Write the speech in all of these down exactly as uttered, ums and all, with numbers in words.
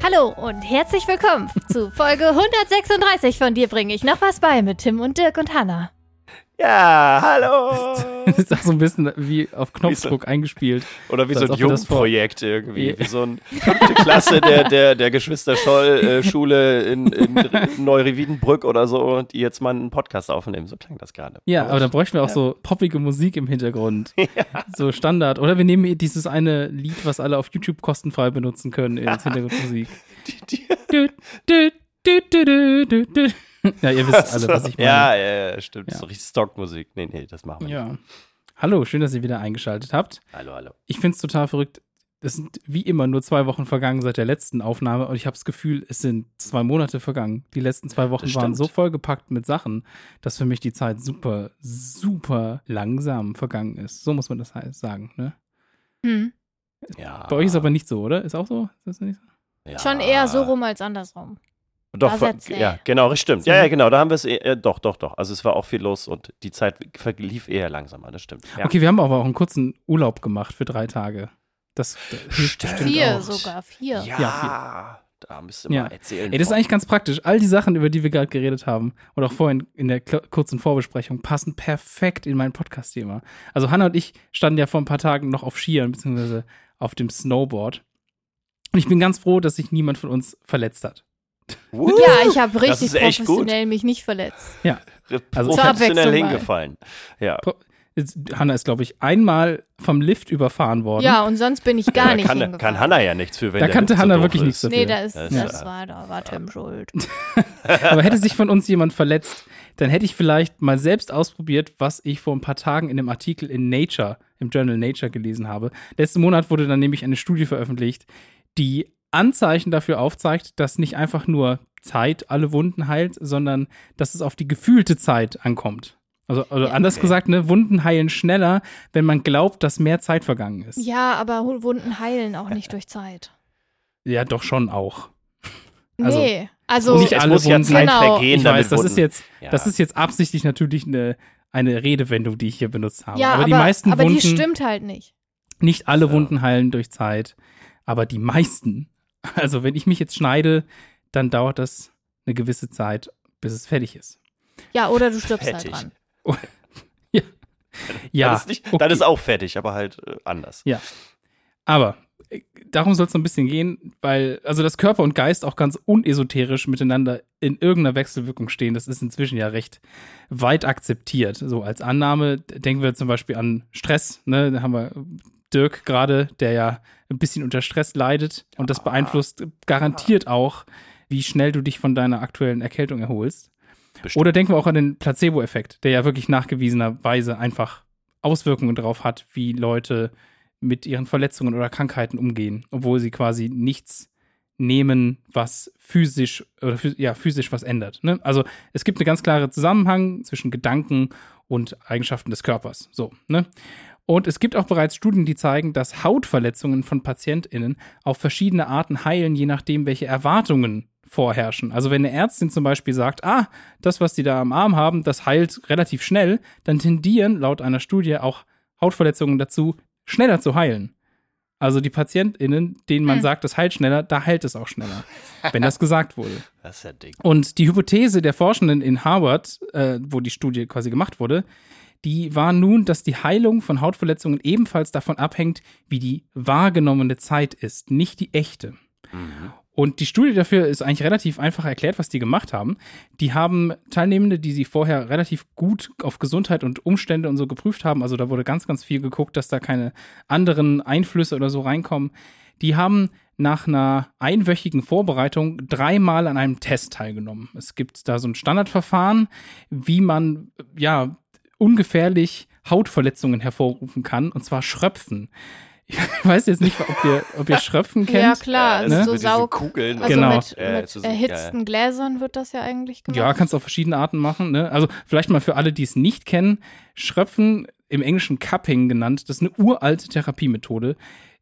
Hallo und herzlich willkommen zu Folge hundertsechsunddreißig von Dir bringe ich noch was bei mit Tim und Dirk und Hannah. Ja, hallo! Das ist auch so ein bisschen wie auf Knopfdruck so, eingespielt. Oder wie so so ein Jugendprojekt irgendwie. Ja. Wie so eine fünfte Klasse der, der, der Geschwister-Scholl-Schule in, in Neu-Wiedenbrück oder so, die jetzt mal einen Podcast aufnehmen. So klang das gerade. Ja, aber, aber dann bräuchten wir auch ja. so poppige Musik im Hintergrund. Ja. So Standard. Oder wir nehmen dieses eine Lied, was alle auf YouTube kostenfrei benutzen können, als Hintergrundmusik. Die, die. Du, du, du, du, du, du. Ja, ihr wisst alle, was ich meine. Ja, ja, ja, stimmt. Ja. So richtig Stockmusik. Nee, nee, das machen wir ja. nicht. Hallo, schön, dass ihr wieder eingeschaltet habt. Hallo, hallo. Ich finde es total verrückt. Es sind wie immer nur zwei Wochen vergangen seit der letzten Aufnahme und ich habe das Gefühl, es sind zwei Monate vergangen. Die letzten zwei Wochen waren so vollgepackt mit Sachen, dass für mich die Zeit super, super langsam vergangen ist. So muss man das heißt sagen, ne? Hm. Ja. Bei euch ist es aber nicht so, oder? Ist auch so? Ist das nicht so? Ja. Schon eher so rum als andersrum. Doch, ja, genau, stimmt. Ja, ja, genau, da haben wir es, äh, doch, doch, doch. Also es war auch viel los und die Zeit verlief eher langsamer, das stimmt. Ja. Okay, wir haben aber auch einen kurzen Urlaub gemacht für drei Tage. Das, das stimmt. Vier auch. sogar, vier. Ja, ja vier. Da müsst ihr ja. mal erzählen. Ey, das ist eigentlich ganz praktisch. All die Sachen, über die wir gerade geredet haben und auch vorhin in der k- kurzen Vorbesprechung, passen perfekt in mein Podcast-Thema. Also Hannah und ich standen ja vor ein paar Tagen noch auf Skiern, beziehungsweise auf dem Snowboard. Und ich bin ganz froh, dass sich niemand von uns verletzt hat. Uh, ja, ich habe richtig professionell mich nicht verletzt. Ja, also professionell hingefallen. Ja. Pro- Hannah ist, glaube ich, einmal vom Lift überfahren worden. Ja, und sonst bin ich gar ja, nicht kann, hingefallen. Kann Hannah ja nichts für, wenn Da der kannte Lift Hannah so wirklich ist. nichts dafür. Nee, da, ist, das, das ja. war, da war Tim schuld. Aber hätte sich von uns jemand verletzt, dann hätte ich vielleicht mal selbst ausprobiert, was ich vor ein paar Tagen in einem Artikel in Nature, im Journal Nature gelesen habe. Letzten Monat wurde dann nämlich eine Studie veröffentlicht, die Anzeichen dafür aufzeigt, dass nicht einfach nur Zeit alle Wunden heilt, sondern dass es auf die gefühlte Zeit ankommt. Also, also ja, anders okay. gesagt, ne, Wunden heilen schneller, wenn man glaubt, dass mehr Zeit vergangen ist. Ja, aber Wunden heilen auch nicht durch Zeit. Ja, doch schon auch. Also, nee, also nicht alle muss Wunden, ja Zeit genau. vergehen, ich weiß, das Wunden. ist jetzt, ja. das ist jetzt absichtlich natürlich eine, eine Redewendung, die ich hier benutzt habe. Ja, aber, aber die meisten aber Wunden, die stimmt halt nicht. Nicht alle so. Wunden heilen durch Zeit, aber die meisten. Also wenn ich mich jetzt schneide, dann dauert das eine gewisse Zeit, bis es fertig ist. Ja, oder du stirbst fertig. halt dran. Oh, ja, ja dann, ist nicht, okay. dann ist auch fertig, aber halt äh, anders. Ja, aber äh, darum soll es so ein bisschen gehen, weil also das Körper und Geist auch ganz unesoterisch miteinander in irgendeiner Wechselwirkung stehen. Das ist inzwischen ja recht weit akzeptiert. So als Annahme denken wir zum Beispiel an Stress. Ne? Da haben wir Dirk gerade, der ja ein bisschen unter Stress leidet und das beeinflusst garantiert auch, wie schnell du dich von deiner aktuellen Erkältung erholst. Bestimmt. Oder denken wir auch an den Placebo-Effekt, der ja wirklich nachgewiesenerweise einfach Auswirkungen darauf hat, wie Leute mit ihren Verletzungen oder Krankheiten umgehen, obwohl sie quasi nichts nehmen, was physisch oder ja, physisch was ändert. Ne? Also es gibt einen ganz klaren Zusammenhang zwischen Gedanken und Eigenschaften des Körpers. So, ne? Und es gibt auch bereits Studien, die zeigen, dass Hautverletzungen von PatientInnen auf verschiedene Arten heilen, je nachdem, welche Erwartungen vorherrschen. Also wenn eine Ärztin zum Beispiel sagt, ah, das, was die da am Arm haben, das heilt relativ schnell, dann tendieren laut einer Studie auch Hautverletzungen dazu, schneller zu heilen. Also die PatientInnen, denen man hm. sagt, das heilt schneller, da heilt es auch schneller, wenn das gesagt wurde. Das ist ja dick. Und die Hypothese der Forschenden in Harvard, äh, wo die Studie quasi gemacht wurde, die war nun, dass die Heilung von Hautverletzungen ebenfalls davon abhängt, wie die wahrgenommene Zeit ist, nicht die echte. Mhm. Und die Studie dafür ist eigentlich relativ einfach erklärt, was die gemacht haben. Die haben Teilnehmende, die sie vorher relativ gut auf Gesundheit und Umstände und so geprüft haben, also da wurde ganz, ganz viel geguckt, dass da keine anderen Einflüsse oder so reinkommen, die haben nach einer einwöchigen Vorbereitung dreimal an einem Test teilgenommen. Es gibt da so ein Standardverfahren, wie man, ja, ungefährlich Hautverletzungen hervorrufen kann, und zwar Schröpfen. Ich weiß jetzt nicht, ob ihr, ob ihr Schröpfen kennt. Ja, klar, ja, ne? so so Saug. Kugeln. Also genau. mit, ja, mit so erhitzten geil. Gläsern wird das ja eigentlich gemacht. Ja, kannst du auf verschiedene Arten machen. Ne? Also vielleicht mal für alle, die es nicht kennen, Schröpfen, im Englischen Cupping genannt, das ist eine uralte Therapiemethode,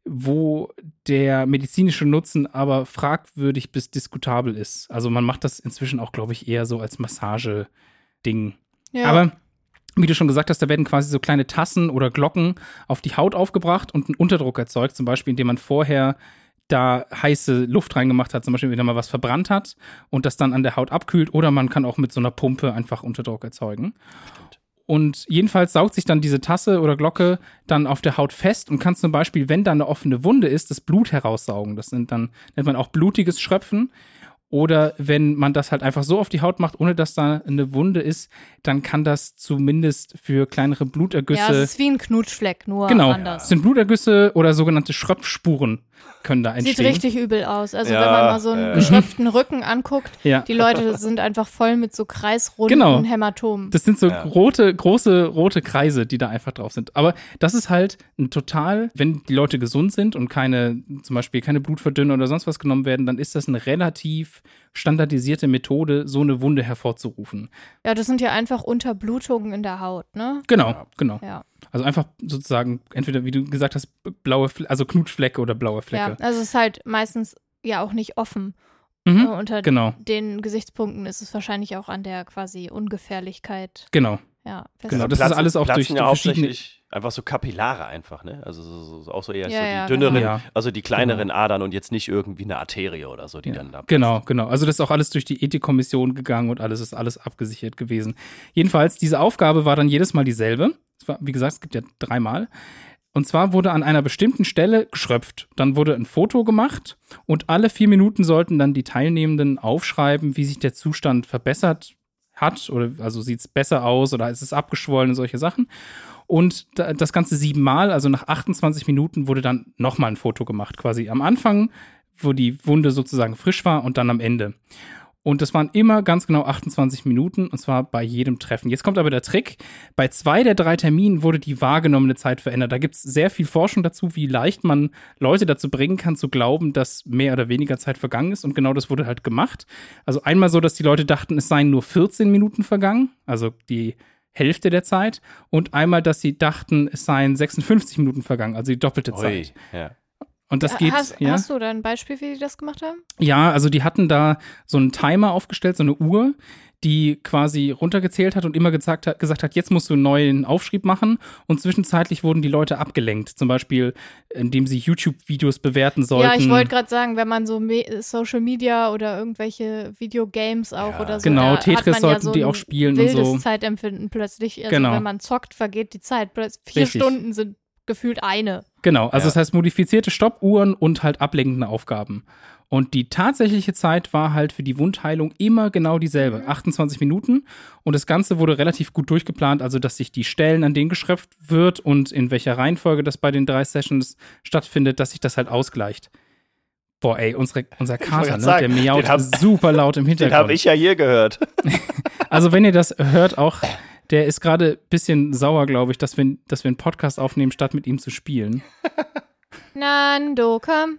wo der medizinische Nutzen aber fragwürdig bis diskutabel ist. Also man macht das inzwischen auch, glaube ich, eher so als Massageding. Ja. Aber wie du schon gesagt hast, da werden quasi so kleine Tassen oder Glocken auf die Haut aufgebracht und einen Unterdruck erzeugt, zum Beispiel indem man vorher da heiße Luft reingemacht hat, zum Beispiel, wenn er mal was verbrannt hat und das dann an der Haut abkühlt. Oder man kann auch mit so einer Pumpe einfach Unterdruck erzeugen. Stimmt. Und jedenfalls saugt sich dann diese Tasse oder Glocke dann auf der Haut fest und kann zum Beispiel, wenn da eine offene Wunde ist, das Blut heraussaugen. Das sind dann, nennt man auch blutiges Schröpfen. Oder wenn man das halt einfach so auf die Haut macht, ohne dass da eine Wunde ist, dann kann das zumindest für kleinere Blutergüsse. Ja, es ist wie ein Knutschfleck, nur genau, anders. es sind Blutergüsse oder sogenannte Schröpfspuren können da entstehen. Sieht richtig übel aus. Also Ja, wenn man mal so einen äh. geschröpften Rücken anguckt, Ja. die Leute sind einfach voll mit so kreisrunden Genau. Hämatomen. Das sind so Ja. rote, große, rote Kreise, die da einfach drauf sind. Aber das ist halt ein total, wenn die Leute gesund sind und keine, zum Beispiel keine Blutverdünner oder sonst was genommen werden, dann ist das eine relativ standardisierte Methode, so eine Wunde hervorzurufen. Ja, das sind ja einfach Unterblutungen in der Haut, ne? Genau, Ja. genau. Ja. Also einfach sozusagen, entweder, wie du gesagt hast, blaue, Fle- also Knutschflecke oder blaue Flecke. Ja, also es ist halt meistens ja auch nicht offen. Mhm. Äh, Unter Genau, den Gesichtspunkten ist es wahrscheinlich auch an der quasi Ungefährlichkeit. genau. Ja, fest- Genau, das ist alles auch durch platzen ja verschiedene- hauptsächlich einfach so Kapillare einfach, ne? Also so, so, auch so eher Ja, so ja, die dünneren, genau. Ja. also die kleineren Adern und jetzt nicht irgendwie eine Arterie oder so, die Ja, dann da platzt. Genau, genau. Also das ist auch alles durch die Ethikkommission gegangen und alles ist alles abgesichert gewesen. Jedenfalls, diese Aufgabe war dann jedes Mal dieselbe. Es war, wie gesagt, es gibt ja dreimal. Und zwar wurde an einer bestimmten Stelle geschröpft. Dann wurde ein Foto gemacht und alle vier Minuten sollten dann die Teilnehmenden aufschreiben, wie sich der Zustand verbessert hat oder also sieht es besser aus oder ist es abgeschwollen und solche Sachen. Und da- das Ganze siebenmal, also nach achtundzwanzig Minuten wurde dann nochmal ein Foto gemacht, quasi am Anfang, wo die Wunde sozusagen frisch war und dann am Ende. Und das waren immer ganz genau achtundzwanzig Minuten, und zwar bei jedem Treffen. Jetzt kommt aber der Trick. Bei zwei der drei Terminen wurde die wahrgenommene Zeit verändert. Da gibt es sehr viel Forschung dazu, wie leicht man Leute dazu bringen kann, zu glauben, dass mehr oder weniger Zeit vergangen ist. Und genau das wurde halt gemacht. Also einmal so, dass die Leute dachten, es seien nur vierzehn Minuten vergangen, also die Hälfte der Zeit. Und einmal, dass sie dachten, es seien sechsundfünfzig Minuten vergangen, also die doppelte Ui, Zeit. ja. Und das geht, hast, ja. hast du da ein Beispiel, wie die das gemacht haben? Ja, also die hatten da so einen Timer aufgestellt, so eine Uhr, die quasi runtergezählt hat und immer gesagt hat, gesagt hat, jetzt musst du einen neuen Aufschrieb machen. Und zwischenzeitlich wurden die Leute abgelenkt. Zum Beispiel, indem sie YouTube-Videos bewerten sollten. Ja, ich wollte gerade sagen, wenn man so Me Social Media oder irgendwelche Videogames auch Ja. oder so. Genau, da Tetris hat man ja sollten so die ein auch spielen und wildes so. Zeitempfinden plötzlich. Also Genau. wenn man zockt, vergeht die Zeit. Plötzlich vier Richtig. Stunden sind gefühlt eine. Genau, also Ja. das heißt modifizierte Stoppuhren und halt ablenkende Aufgaben. Und die tatsächliche Zeit war halt für die Wundheilung immer genau dieselbe, achtundzwanzig Minuten. Und das Ganze wurde relativ gut durchgeplant, also dass sich die Stellen, an denen geschröpft wird und in welcher Reihenfolge das bei den drei Sessions stattfindet, dass sich das halt ausgleicht. Boah, ey, unsere, unser Kater, grad ne, sagen, der miaut den hab- super laut im Den Hintergrund. habe ich ja hier gehört. Also wenn ihr das hört, auch, der ist gerade ein bisschen sauer, glaube ich, dass wir, dass wir einen Podcast aufnehmen, statt mit ihm zu spielen. Nando, komm.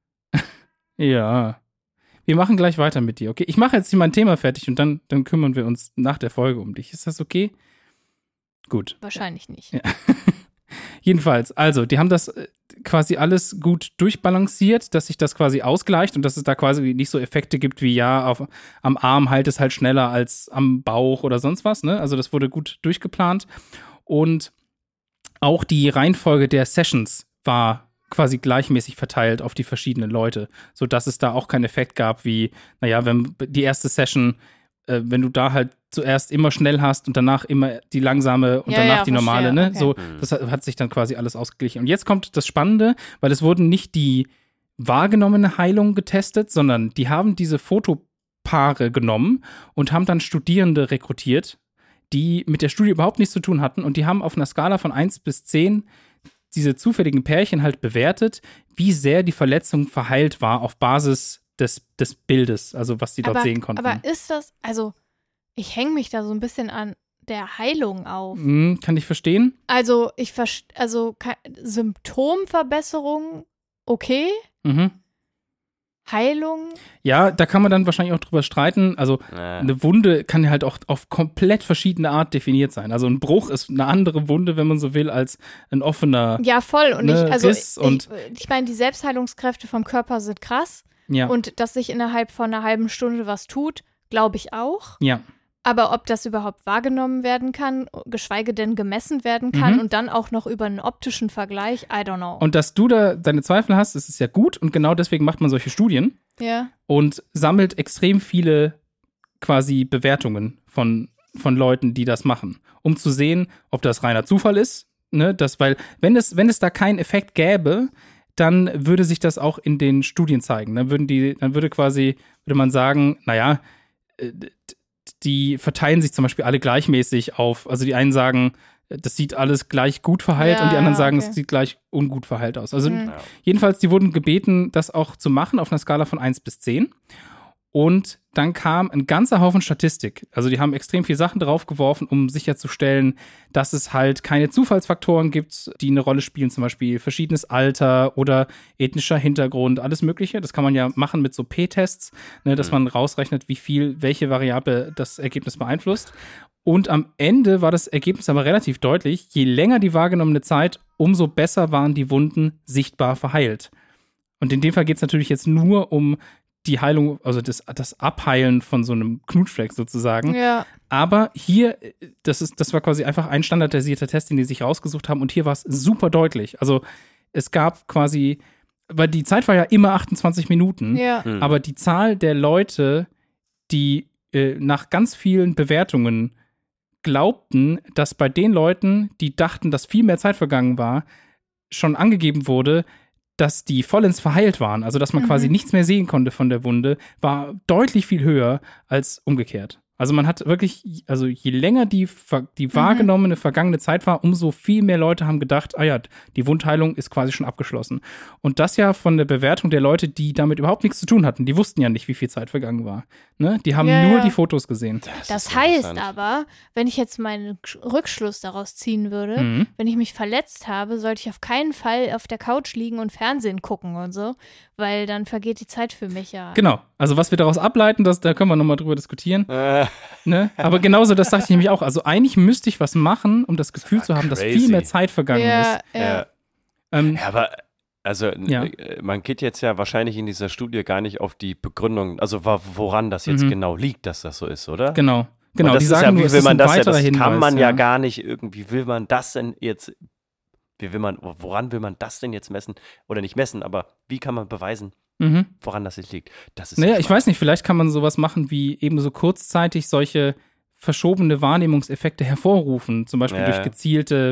Ja. Wir machen gleich weiter mit dir, okay? Ich mache jetzt hier mein Thema fertig und dann, dann kümmern wir uns nach der Folge um dich. Ist das okay? Gut. Wahrscheinlich nicht. Ja. Jedenfalls, also, die haben das äh, quasi alles gut durchbalanciert, dass sich das quasi ausgleicht und dass es da quasi nicht so Effekte gibt wie, ja, auf, am Arm halt es halt schneller als am Bauch oder sonst was, ne? Also, das wurde gut durchgeplant. Und auch die Reihenfolge der Sessions war quasi gleichmäßig verteilt auf die verschiedenen Leute, sodass es da auch keinen Effekt gab wie, naja, wenn die erste Session, äh, wenn du da halt zuerst immer schnell hast und danach immer die langsame und Ja, danach ja, die normale, verstehe, ne? okay. So, Mhm. das hat, hat sich dann quasi alles ausgeglichen. Und jetzt kommt das Spannende, weil es wurden nicht die wahrgenommene Heilung getestet, sondern die haben diese Fotopaare genommen und haben dann Studierende rekrutiert, die mit der Studie überhaupt nichts zu tun hatten, und die haben auf einer Skala von eins bis zehn diese zufälligen Pärchen halt bewertet, wie sehr die Verletzung verheilt war auf Basis des, des Bildes, also was sie dort aber, sehen konnten. aber ist das, also ich hänge mich da so ein bisschen an der Heilung auf. Hm, kann ich verstehen? Also ich verst also ke- Symptomverbesserung, okay. Mhm. Heilung, Ja, da kann man dann wahrscheinlich auch drüber streiten. Also Ja. eine Wunde kann ja halt auch auf komplett verschiedene Art definiert sein. Also ein Bruch ist eine andere Wunde, wenn man so will, als ein offener. ja voll. Und Ne, ich, also Riss ich, und- ich, ich meine, die Selbstheilungskräfte vom Körper sind krass. Ja, Und dass sich innerhalb von einer halben Stunde was tut, glaube ich auch. ja, Aber ob das überhaupt wahrgenommen werden kann, geschweige denn gemessen werden kann Mhm. und dann auch noch über einen optischen Vergleich, I don't know. Und dass du da deine Zweifel hast, das ist ja gut und genau deswegen macht man solche Studien ja. und sammelt extrem viele quasi Bewertungen von, von Leuten, die das machen, um zu sehen, ob das reiner Zufall ist, ne, das, weil wenn es, wenn es da keinen Effekt gäbe, dann würde sich das auch in den Studien zeigen. Dann würden die, dann würde quasi, würde man sagen, naja, äh, die verteilen sich zum Beispiel alle gleichmäßig auf. Also die einen sagen, das sieht alles gleich gut verheilt Ja, und die anderen ja, sagen, okay. es sieht gleich ungut verheilt aus. Also Mhm. Ja. jedenfalls, die wurden gebeten, das auch zu machen auf einer Skala von eins bis zehn. Und dann kam ein ganzer Haufen Statistik. Also die haben extrem viel Sachen draufgeworfen, um sicherzustellen, dass es halt keine Zufallsfaktoren gibt, die eine Rolle spielen, zum Beispiel verschiedenes Alter oder ethnischer Hintergrund, alles Mögliche. Das kann man ja machen mit so P-Tests, ne, dass man rausrechnet, wie viel, welche Variable das Ergebnis beeinflusst. Und am Ende war das Ergebnis aber relativ deutlich. Je länger die wahrgenommene Zeit, umso besser waren die Wunden sichtbar verheilt. Und in dem Fall geht es natürlich jetzt nur um die Heilung, also das, das Abheilen von so einem Knutschfleck sozusagen. Ja. Aber hier, das ist, das war quasi einfach ein standardisierter Test, den die sich rausgesucht haben. Und hier war es super deutlich. Also es gab quasi, weil die Zeit war ja immer achtundzwanzig Minuten. Ja. Mhm. Aber die Zahl der Leute, die äh, nach ganz vielen Bewertungen glaubten, dass bei den Leuten, die dachten, dass viel mehr Zeit vergangen war, schon angegeben wurde, dass die vollends verheilt waren, also dass man Mhm. quasi nichts mehr sehen konnte von der Wunde, war deutlich viel höher als umgekehrt. Also man hat wirklich, also je länger die, ver- die wahrgenommene vergangene Zeit war, umso viel mehr Leute haben gedacht, ah ja, die Wundheilung ist quasi schon abgeschlossen. Und das ja von der Bewertung der Leute, die damit überhaupt nichts zu tun hatten. Die wussten ja nicht, wie viel Zeit vergangen war. Ne? Die haben Ja, nur ja. die Fotos gesehen. Das ist heißt interessant. aber, wenn ich jetzt meinen Sch- Rückschluss daraus ziehen würde, Mhm. wenn ich mich verletzt habe, sollte ich auf keinen Fall auf der Couch liegen und Fernsehen gucken und so, weil dann vergeht die Zeit für mich ja. Genau. Also was wir daraus ableiten, das, da können wir nochmal drüber diskutieren. Äh, Ne? Aber genauso, das dachte ich nämlich auch. Also eigentlich müsste ich was machen, um das Gefühl zu haben, dass crazy. viel mehr Zeit vergangen Ja, ist. ja. ja. Ähm, Ja, aber also Ja. äh, man geht jetzt ja wahrscheinlich in dieser Studie gar nicht auf die Begründung, also wa- woran das jetzt Mhm. genau liegt, dass das so ist, oder? Genau. Und Genau, das die ist sagen ja, nur, wie es will ist man ein das ja, weiterer das Hinweis. kann man ja. ja gar nicht irgendwie, wie will man das denn jetzt, wie will man, woran will man das denn jetzt messen? Oder nicht messen, aber wie kann man beweisen, Mhm. woran das jetzt liegt? Das ist Naja, ja ich weiß nicht, vielleicht kann man sowas machen wie eben so kurzzeitig solche verschobene Wahrnehmungseffekte hervorrufen, zum Beispiel Ja, durch ja. gezielte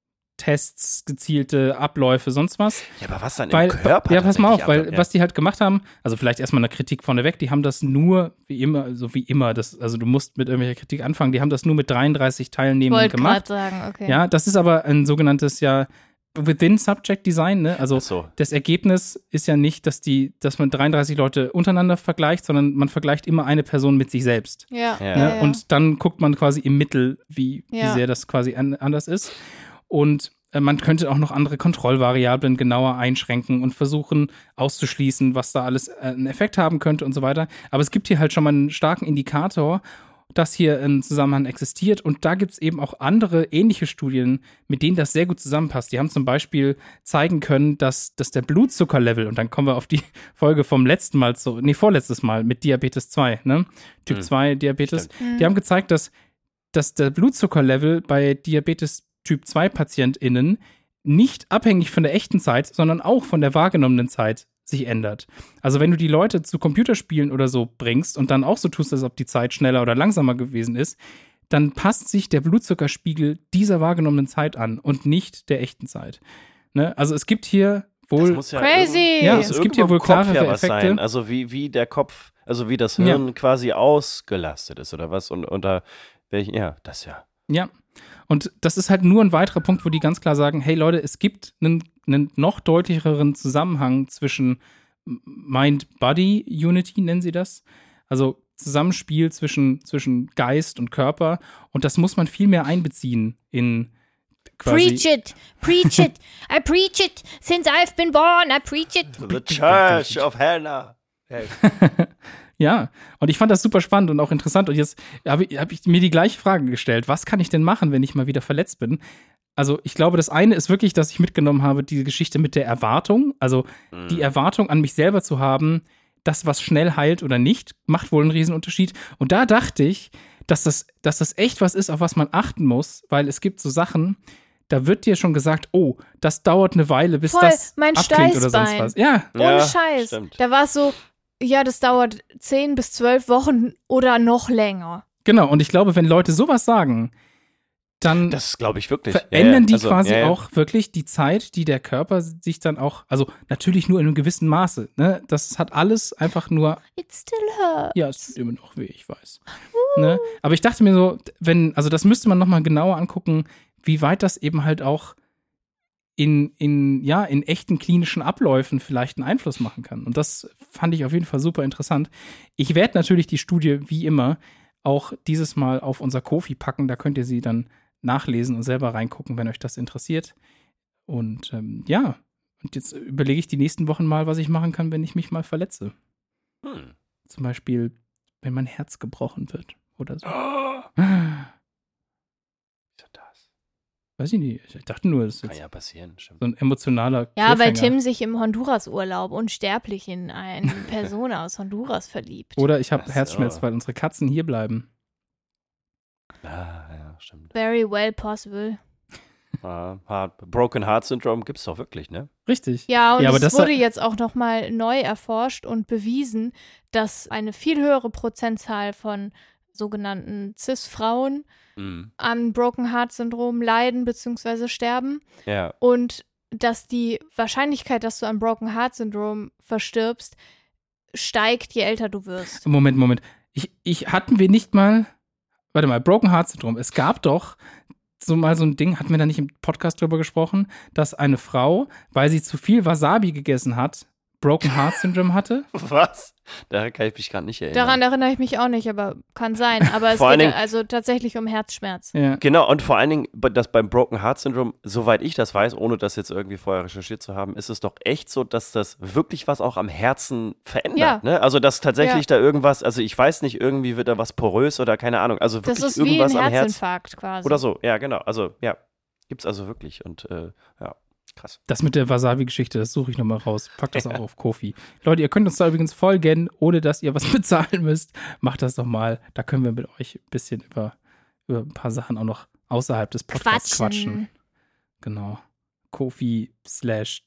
Tests, gezielte Abläufe, sonst was. Ja, aber was dann Weil, im Körper? ja, pass mal auf, tatsächlich weil ab- ja. was die halt gemacht haben, also vielleicht erstmal eine Kritik vorneweg, die haben das nur, wie immer, so wie immer, das, also du musst mit irgendwelcher Kritik anfangen, die haben das nur mit dreiunddreißig Ich Teilnehmenden wollte gemacht. gerade sagen, okay. Ja, das ist aber ein sogenanntes ja Within-Subject-Design, ne? Also Ach so. das Ergebnis ist ja nicht, dass die, dass man dreiunddreißig Leute untereinander vergleicht, sondern man vergleicht immer eine Person mit sich selbst. Ja, Ja. Ne? Und dann guckt man quasi im Mittel, wie, wie Ja. sehr das quasi an, anders ist. Und äh, man könnte auch noch andere Kontrollvariablen genauer einschränken und versuchen auszuschließen, was da alles äh, einen Effekt haben könnte und so weiter. Aber es gibt hier halt schon mal einen starken Indikator, dass hier ein Zusammenhang existiert. Und da gibt es eben auch andere ähnliche Studien, mit denen das sehr gut zusammenpasst. Die haben zum Beispiel zeigen können, dass, dass der Blutzuckerlevel, und dann kommen wir auf die Folge vom letzten Mal zu, nee, vorletztes Mal mit Diabetes zwei, ne? Typ Mhm. zwei Diabetes. Mhm. Die haben gezeigt, dass, dass der Blutzuckerlevel bei Diabetes Typ zwei PatientInnen nicht abhängig von der echten Zeit, sondern auch von der wahrgenommenen Zeit sich ändert. Also wenn du die Leute zu Computerspielen oder so bringst und dann auch so tust, als ob die Zeit schneller oder langsamer gewesen ist, dann passt sich der Blutzuckerspiegel dieser wahrgenommenen Zeit an und nicht der echten Zeit. Ne? Also es gibt hier Das wohl muss ja Crazy! irgend- Ja, muss es gibt irgendwo hier wohl im Kopf klarere ja was Effekte. sein. Also wie, wie der Kopf, also wie das Hirn quasi ausgelastet ist oder was und unter welchen, ja, das ja. Ja, und das ist halt nur ein weiterer Punkt, wo die ganz klar sagen, hey Leute, es gibt einen, einen noch deutlicheren Zusammenhang zwischen Mind-Body-Unity, nennen sie das. Also Zusammenspiel zwischen, zwischen Geist und Körper. Und das muss man viel mehr einbeziehen in quasi. Preach it, preach it, I preach it, since I've been born, I preach it. The Church of Hannah. Hey. Ja, und ich fand das super spannend und auch interessant. Und jetzt habe ich, hab ich mir die gleiche Frage gestellt. Was kann ich denn machen, wenn ich mal wieder verletzt bin? Also ich glaube, das eine ist wirklich, dass ich mitgenommen habe, diese Geschichte mit der Erwartung. Also die Erwartung an mich selber zu haben, das, was schnell heilt oder nicht, macht wohl einen Riesenunterschied. Und da dachte ich, dass das, dass das echt was ist, auf was man achten muss, weil es gibt so Sachen, da wird dir schon gesagt, oh, das dauert eine Weile, bis Voll, das mein abklingt oder sonst Steißbein. was. Ja, Ohne Ja, Scheiß. stimmt. Da war es so, ja, das dauert zehn bis zwölf Wochen oder noch länger. genau. Und ich glaube, wenn Leute sowas sagen, dann Das glaube ich wirklich. verändern ja, ja. die Also, quasi ja, ja. auch wirklich die Zeit, die der Körper sich dann auch, also natürlich nur in einem gewissen Maße, ne? Das hat alles einfach nur, It still hurts. ja, es tut immer noch weh, ich weiß. Ne? Aber ich dachte mir so, wenn, also das müsste man nochmal genauer angucken, wie weit das eben halt auch in, in, ja, in echten klinischen Abläufen vielleicht einen Einfluss machen kann. Und das fand ich auf jeden Fall super interessant. Ich werde natürlich die Studie, wie immer, auch dieses Mal auf unser Ko-fi packen. Da könnt ihr sie dann nachlesen und selber reingucken, wenn euch das interessiert. Und ähm, ja, und jetzt überlege ich die nächsten Wochen mal, was ich machen kann, wenn ich mich mal verletze. Hm. Zum Beispiel, wenn mein Herz gebrochen wird oder so. Oh, wieso das? Weiß ich nicht. Ich dachte nur, das ist Kann jetzt ja passieren, stimmt. so ein emotionaler Ja, weil Cliffhanger. Tim sich im Honduras-Urlaub unsterblich in eine Person aus Honduras verliebt. Oder ich habe Ach so. Herzschmerz, weil unsere Katzen hier bleiben. Ah, ja, stimmt. Very well possible. Ah, Heart, Broken Heart Syndrome gibt es doch wirklich, ne? Richtig. Ja, und Ja, aber es das wurde jetzt auch nochmal neu erforscht und bewiesen, dass eine viel höhere Prozentzahl von sogenannten Cis-Frauen Mhm. am Broken Heart Syndrom leiden bzw. sterben Ja. und dass die Wahrscheinlichkeit, dass du am Broken Heart Syndrom verstirbst, steigt, je älter du wirst. Moment, Moment. Ich, ich hatten wir nicht mal, warte mal, Broken Heart Syndrome. Es gab doch so mal so ein Ding, hatten wir da nicht im Podcast drüber gesprochen, dass eine Frau, weil sie zu viel Wasabi gegessen hat, Broken Heart Syndrome hatte? Was? Daran kann ich mich gerade nicht erinnern. Daran erinnere ich mich auch nicht, aber kann sein. Aber es Vor allen geht Dingen- also tatsächlich um Herzschmerz. Ja. Genau, und vor allen Dingen, dass beim Broken Heart Syndrome, soweit ich das weiß, ohne das jetzt irgendwie vorher recherchiert zu haben, ist es doch echt so, dass das wirklich was auch am Herzen verändert. Ja. Ne? Also, dass tatsächlich Ja. da irgendwas, also ich weiß nicht, irgendwie wird da was porös oder keine Ahnung. Also Das wirklich ist wie irgendwas ein am Herz. Herzinfarkt quasi. Oder so, ja, genau. Also, ja, gibt's also wirklich. Und äh, ja, krass. Das mit der Wasabi-Geschichte, das suche ich nochmal raus. Packt das auch auf Ko-fi. Leute, ihr könnt uns da übrigens folgen, ohne dass ihr was bezahlen müsst. Macht das doch mal. Da können wir mit euch ein bisschen über, über ein paar Sachen auch noch außerhalb des Podcasts quatschen. Quatschen. Genau. Ko-fi slash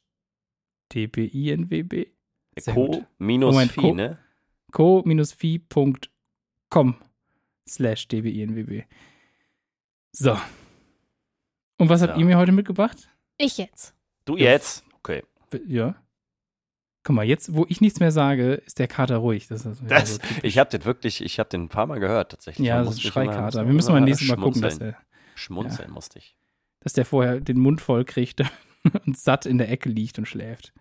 dpinwb. Sehr gut. Co minus Moment, Phi, Co- ne? co-fi punkt com slash dbinwb. So. Und was habt So. ihr mir heute mitgebracht? Ich jetzt. Du Ja. jetzt? Okay. Ja. Guck mal, jetzt, wo ich nichts mehr sage, ist der Kater ruhig. Das ist wieder Das, so typisch. ich habe den wirklich, ich habe den ein paar Mal gehört, tatsächlich. ja, Man das muss ist mich immer- Schreikater. muss Wir müssen mal immer nächstes Mal gucken, dass schmunzeln. der, Schmunzeln musste ich. dass der vorher den Mund voll kriegt und satt in der Ecke liegt und schläft.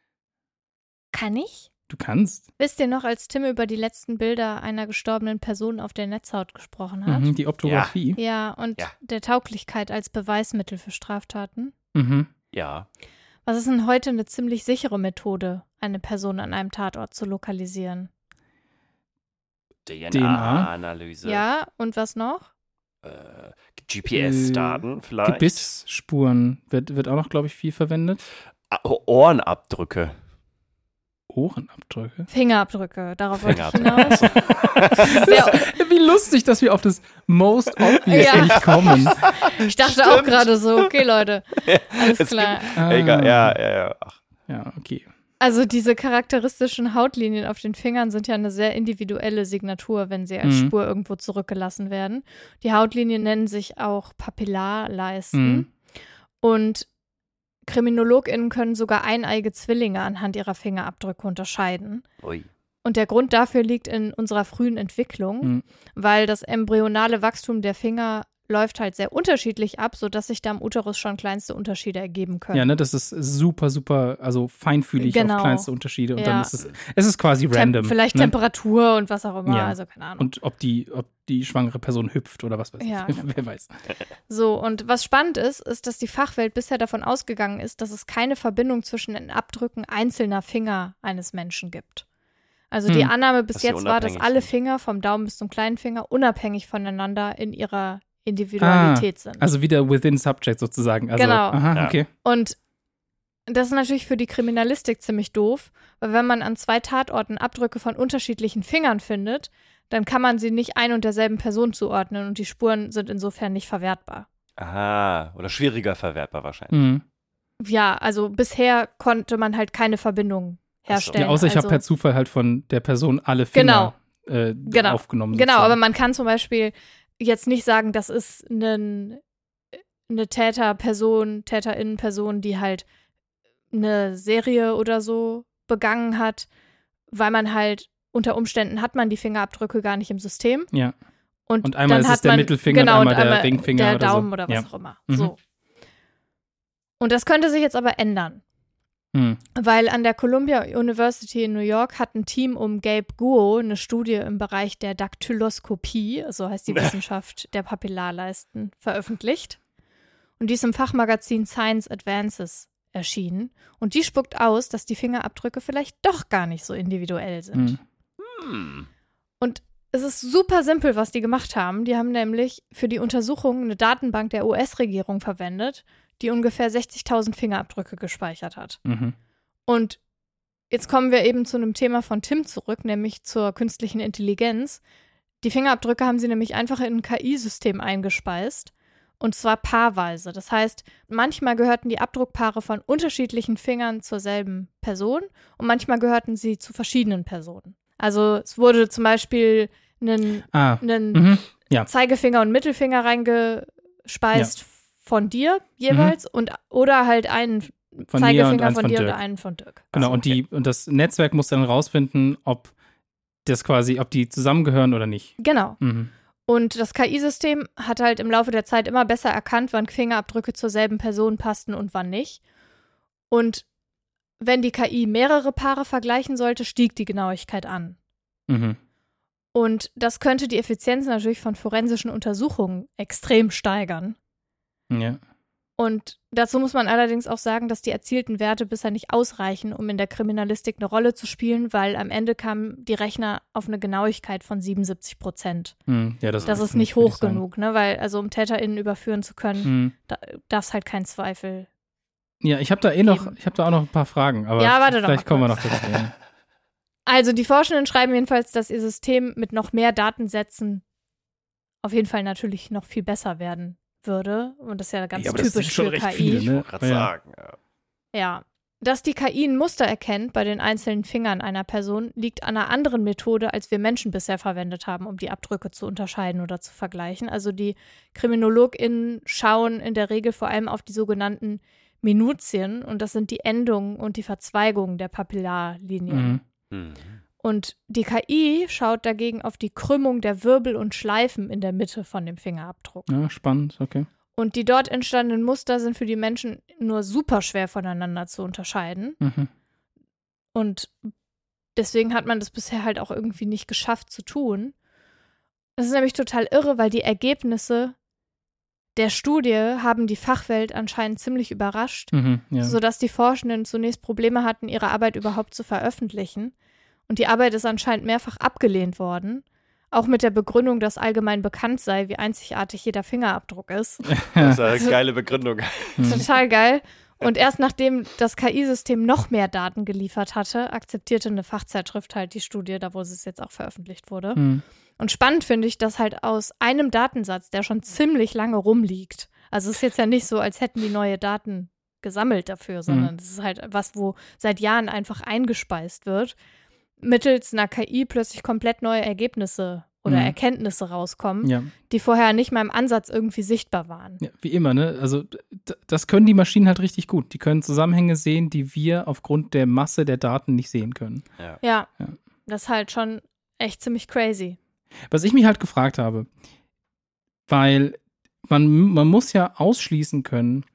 Kann ich? Du kannst. Wisst ihr noch, als Tim über die letzten Bilder einer gestorbenen Person auf der Netzhaut gesprochen hat? Mhm, die Optographie. Ja, und Ja. der Tauglichkeit als Beweismittel für Straftaten. Mhm. Ja. Was ist denn heute eine ziemlich sichere Methode, eine Person an einem Tatort zu lokalisieren? D D N N A? A-Analyse. Ja, und was noch? Äh, G P S-Daten vielleicht. Gebissspuren wird, wird auch noch, glaube ich, viel verwendet. Ah, Ohrenabdrücke. Ohrenabdrücke. Fingerabdrücke, darauf wollte ich Fingerabdrücke. hinaus. Sehr, Wie lustig, dass wir auf das Most Obvious Ja. nicht kommen. ich dachte auch gerade so, okay Leute, alles Es klar. Ah. Egal, ja, ja, ja. Ach, Ja, okay. Also diese charakteristischen Hautlinien auf den Fingern sind ja eine sehr individuelle Signatur, wenn sie als Mhm. Spur irgendwo zurückgelassen werden. Die Hautlinien nennen sich auch Papillarleisten. Mhm. Und KriminologInnen können sogar eineige Zwillinge anhand ihrer Fingerabdrücke unterscheiden. ui. Und der Grund dafür liegt in unserer frühen Entwicklung, Mhm. weil das embryonale Wachstum der Finger läuft halt sehr unterschiedlich ab, sodass sich da im Uterus schon kleinste Unterschiede ergeben können. Ja, ne, das ist super, super, also feinfühlig Genau. auf kleinste Unterschiede. Und Ja. dann ist es, es ist quasi Tem- random. Vielleicht ne? Temperatur und was auch immer, Ja. also keine Ahnung. Und ob die, ob die schwangere Person hüpft oder was weiß ich. Ja, genau. Wer weiß. So, und was spannend ist, ist, dass die Fachwelt bisher davon ausgegangen ist, dass es keine Verbindung zwischen den Abdrücken einzelner Finger eines Menschen gibt. Also die Hm. Annahme bis Dass sie jetzt war, dass unabhängig alle sind. Finger vom Daumen bis zum kleinen Finger unabhängig voneinander in ihrer Individualität sind. Also wieder within subject sozusagen. Also, Genau. Aha, Ja. okay. Und das ist natürlich für die Kriminalistik ziemlich doof, weil wenn man an zwei Tatorten Abdrücke von unterschiedlichen Fingern findet, dann kann man sie nicht ein und derselben Person zuordnen und die Spuren sind insofern nicht verwertbar. Aha, oder schwieriger verwertbar wahrscheinlich. Mhm. Ja, also bisher konnte man halt keine Verbindung herstellen. Ja, außer ich also, habe per Zufall halt von der Person alle Finger äh, genau. aufgenommen. Genau, sozusagen. aber man kann zum Beispiel jetzt nicht sagen, das ist ein, eine Täterperson, Täterinnenperson, die halt eine Serie oder so begangen hat, weil man halt unter Umständen hat man die Fingerabdrücke gar nicht im System. Ja. Und, Und einmal dann ist hat es der man, Mittelfinger genau, und einmal der einmal Ringfinger der oder Daumen so. oder was Ja. auch immer. Mhm. So. Und das könnte sich jetzt aber ändern. Mhm. Weil an der Columbia University in New York hat ein Team um Gabe Guo eine Studie im Bereich der Daktyloskopie, so heißt die Wissenschaft der Papillarleisten, veröffentlicht. Und die ist im Fachmagazin Science Advances erschienen. Und die spuckt aus, dass die Fingerabdrücke vielleicht doch gar nicht so individuell sind. Mhm. Hm. Und es ist super simpel, was die gemacht haben. Die haben nämlich für die Untersuchung eine Datenbank der U S-Regierung verwendet, die ungefähr sechzigtausend Fingerabdrücke gespeichert hat. Mhm. Und jetzt kommen wir eben zu einem Thema von Tim zurück, nämlich zur künstlichen Intelligenz. Die Fingerabdrücke haben sie nämlich einfach in ein K I-System eingespeist. Und zwar paarweise. Das heißt, manchmal gehörten die Abdruckpaare von unterschiedlichen Fingern zur selben Person und manchmal gehörten sie zu verschiedenen Personen. Also es wurde zum Beispiel einen, Ah. einen Mhm. Ja. Zeigefinger und Mittelfinger reingespeist Ja. von dir jeweils und oder halt einen Von mir und Zeigefinger eins von von dir Dirk. oder einen von Dirk. Genau, Also, und, die, und das Netzwerk muss dann rausfinden, ob das quasi, ob die zusammengehören oder nicht. Genau. Mhm. Und das K I-System hat halt im Laufe der Zeit immer besser erkannt, wann Fingerabdrücke zur selben Person passten und wann nicht. Und wenn die K I mehrere Paare vergleichen sollte, stieg die Genauigkeit an. Mhm. Und das könnte die Effizienz natürlich von forensischen Untersuchungen extrem steigern. Ja. Und dazu muss man allerdings auch sagen, dass die erzielten Werte bisher nicht ausreichen, um in der Kriminalistik eine Rolle zu spielen, weil am Ende kamen die Rechner auf eine Genauigkeit von siebenundsiebzig Prozent. Mhm. Ja, das, Das ist finde nicht ich, würde hoch ich sagen. genug, ne? Weil, also um TäterInnen überführen zu können, Mhm. da darf es halt keinen Zweifel. Ja, ich habe da eh noch, Geben. ich habe da auch noch ein paar Fragen, aber Ja, warte doch vielleicht mal kommen wir noch kurz. dazu. Ja. Also die Forschenden schreiben jedenfalls, dass ihr System mit noch mehr Datensätzen auf jeden Fall natürlich noch viel besser werden würde. Und das ist ja ganz Ja, aber das typisch sind schon für recht K I. viele, Ich ne? wollte gerade Ja. sagen. Ja. Ja. Dass die K I ein Muster erkennt bei den einzelnen Fingern einer Person, liegt an einer anderen Methode, als wir Menschen bisher verwendet haben, um die Abdrücke zu unterscheiden oder zu vergleichen. Also die KriminologInnen schauen in der Regel vor allem auf die sogenannten Minutien und das sind die Endungen und die Verzweigungen der Papillarlinien. Mhm. Hm. Und die K I schaut dagegen auf die Krümmung der Wirbel und Schleifen in der Mitte von dem Fingerabdruck. Ja, spannend, okay. Und die dort entstandenen Muster sind für die Menschen nur super schwer voneinander zu unterscheiden. Mhm. Und deswegen hat man das bisher halt auch irgendwie nicht geschafft zu tun. Das ist nämlich total irre, weil die Ergebnisse der Studie haben die Fachwelt anscheinend ziemlich überrascht, Mhm. Ja. sodass die Forschenden zunächst Probleme hatten, ihre Arbeit überhaupt zu veröffentlichen. Und die Arbeit ist anscheinend mehrfach abgelehnt worden. Auch mit der Begründung, dass allgemein bekannt sei, wie einzigartig jeder Fingerabdruck ist. Das ist eine geile Begründung. Mhm. Total geil. Und erst nachdem das K I-System noch mehr Daten geliefert hatte, akzeptierte eine Fachzeitschrift halt die Studie, da wo es jetzt auch veröffentlicht wurde. Mhm. Und spannend finde ich, dass halt aus einem Datensatz, der schon ziemlich lange rumliegt, also es ist jetzt ja nicht so, als hätten die neue Daten gesammelt dafür, sondern es ist halt was, wo seit Jahren einfach eingespeist wird, mittels einer K I plötzlich komplett neue Ergebnisse oder Mhm. Erkenntnisse rauskommen, Ja. die vorher nicht mal im Ansatz irgendwie sichtbar waren. Ja, wie immer, ne? Also d- das können die Maschinen halt richtig gut. Die können Zusammenhänge sehen, die wir aufgrund der Masse der Daten nicht sehen können. Ja. Ja, Ja. das ist halt schon echt ziemlich crazy. Was ich mich halt gefragt habe, weil man, man muss ja ausschließen können,